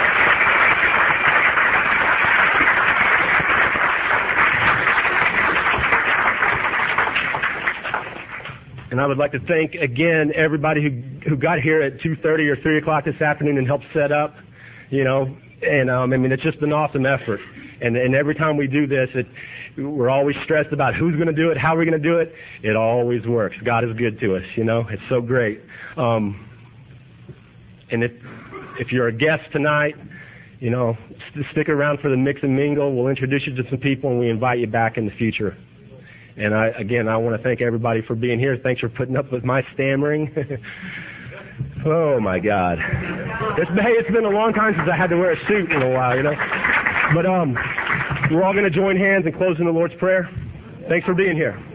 And I would like to thank, again, everybody who who got here at two thirty or three o'clock this afternoon and helped set up, you know. And, um, I mean, it's just an awesome effort. And, and every time we do this, it, we're always stressed about who's going to do it, how we're going to do it. It always works. God is good to us, you know. It's so great. Um, and if, if you're a guest tonight, you know, st- stick around for the mix and mingle. We'll introduce you to some people, and we invite you back in the future. And I, again, I want to thank everybody for being here. Thanks for putting up with my stammering. Oh, my God. It's, hey, it's been a long time since I had to wear a suit in a while, you know. But um, we're all going to join hands and close in the Lord's Prayer. Thanks for being here.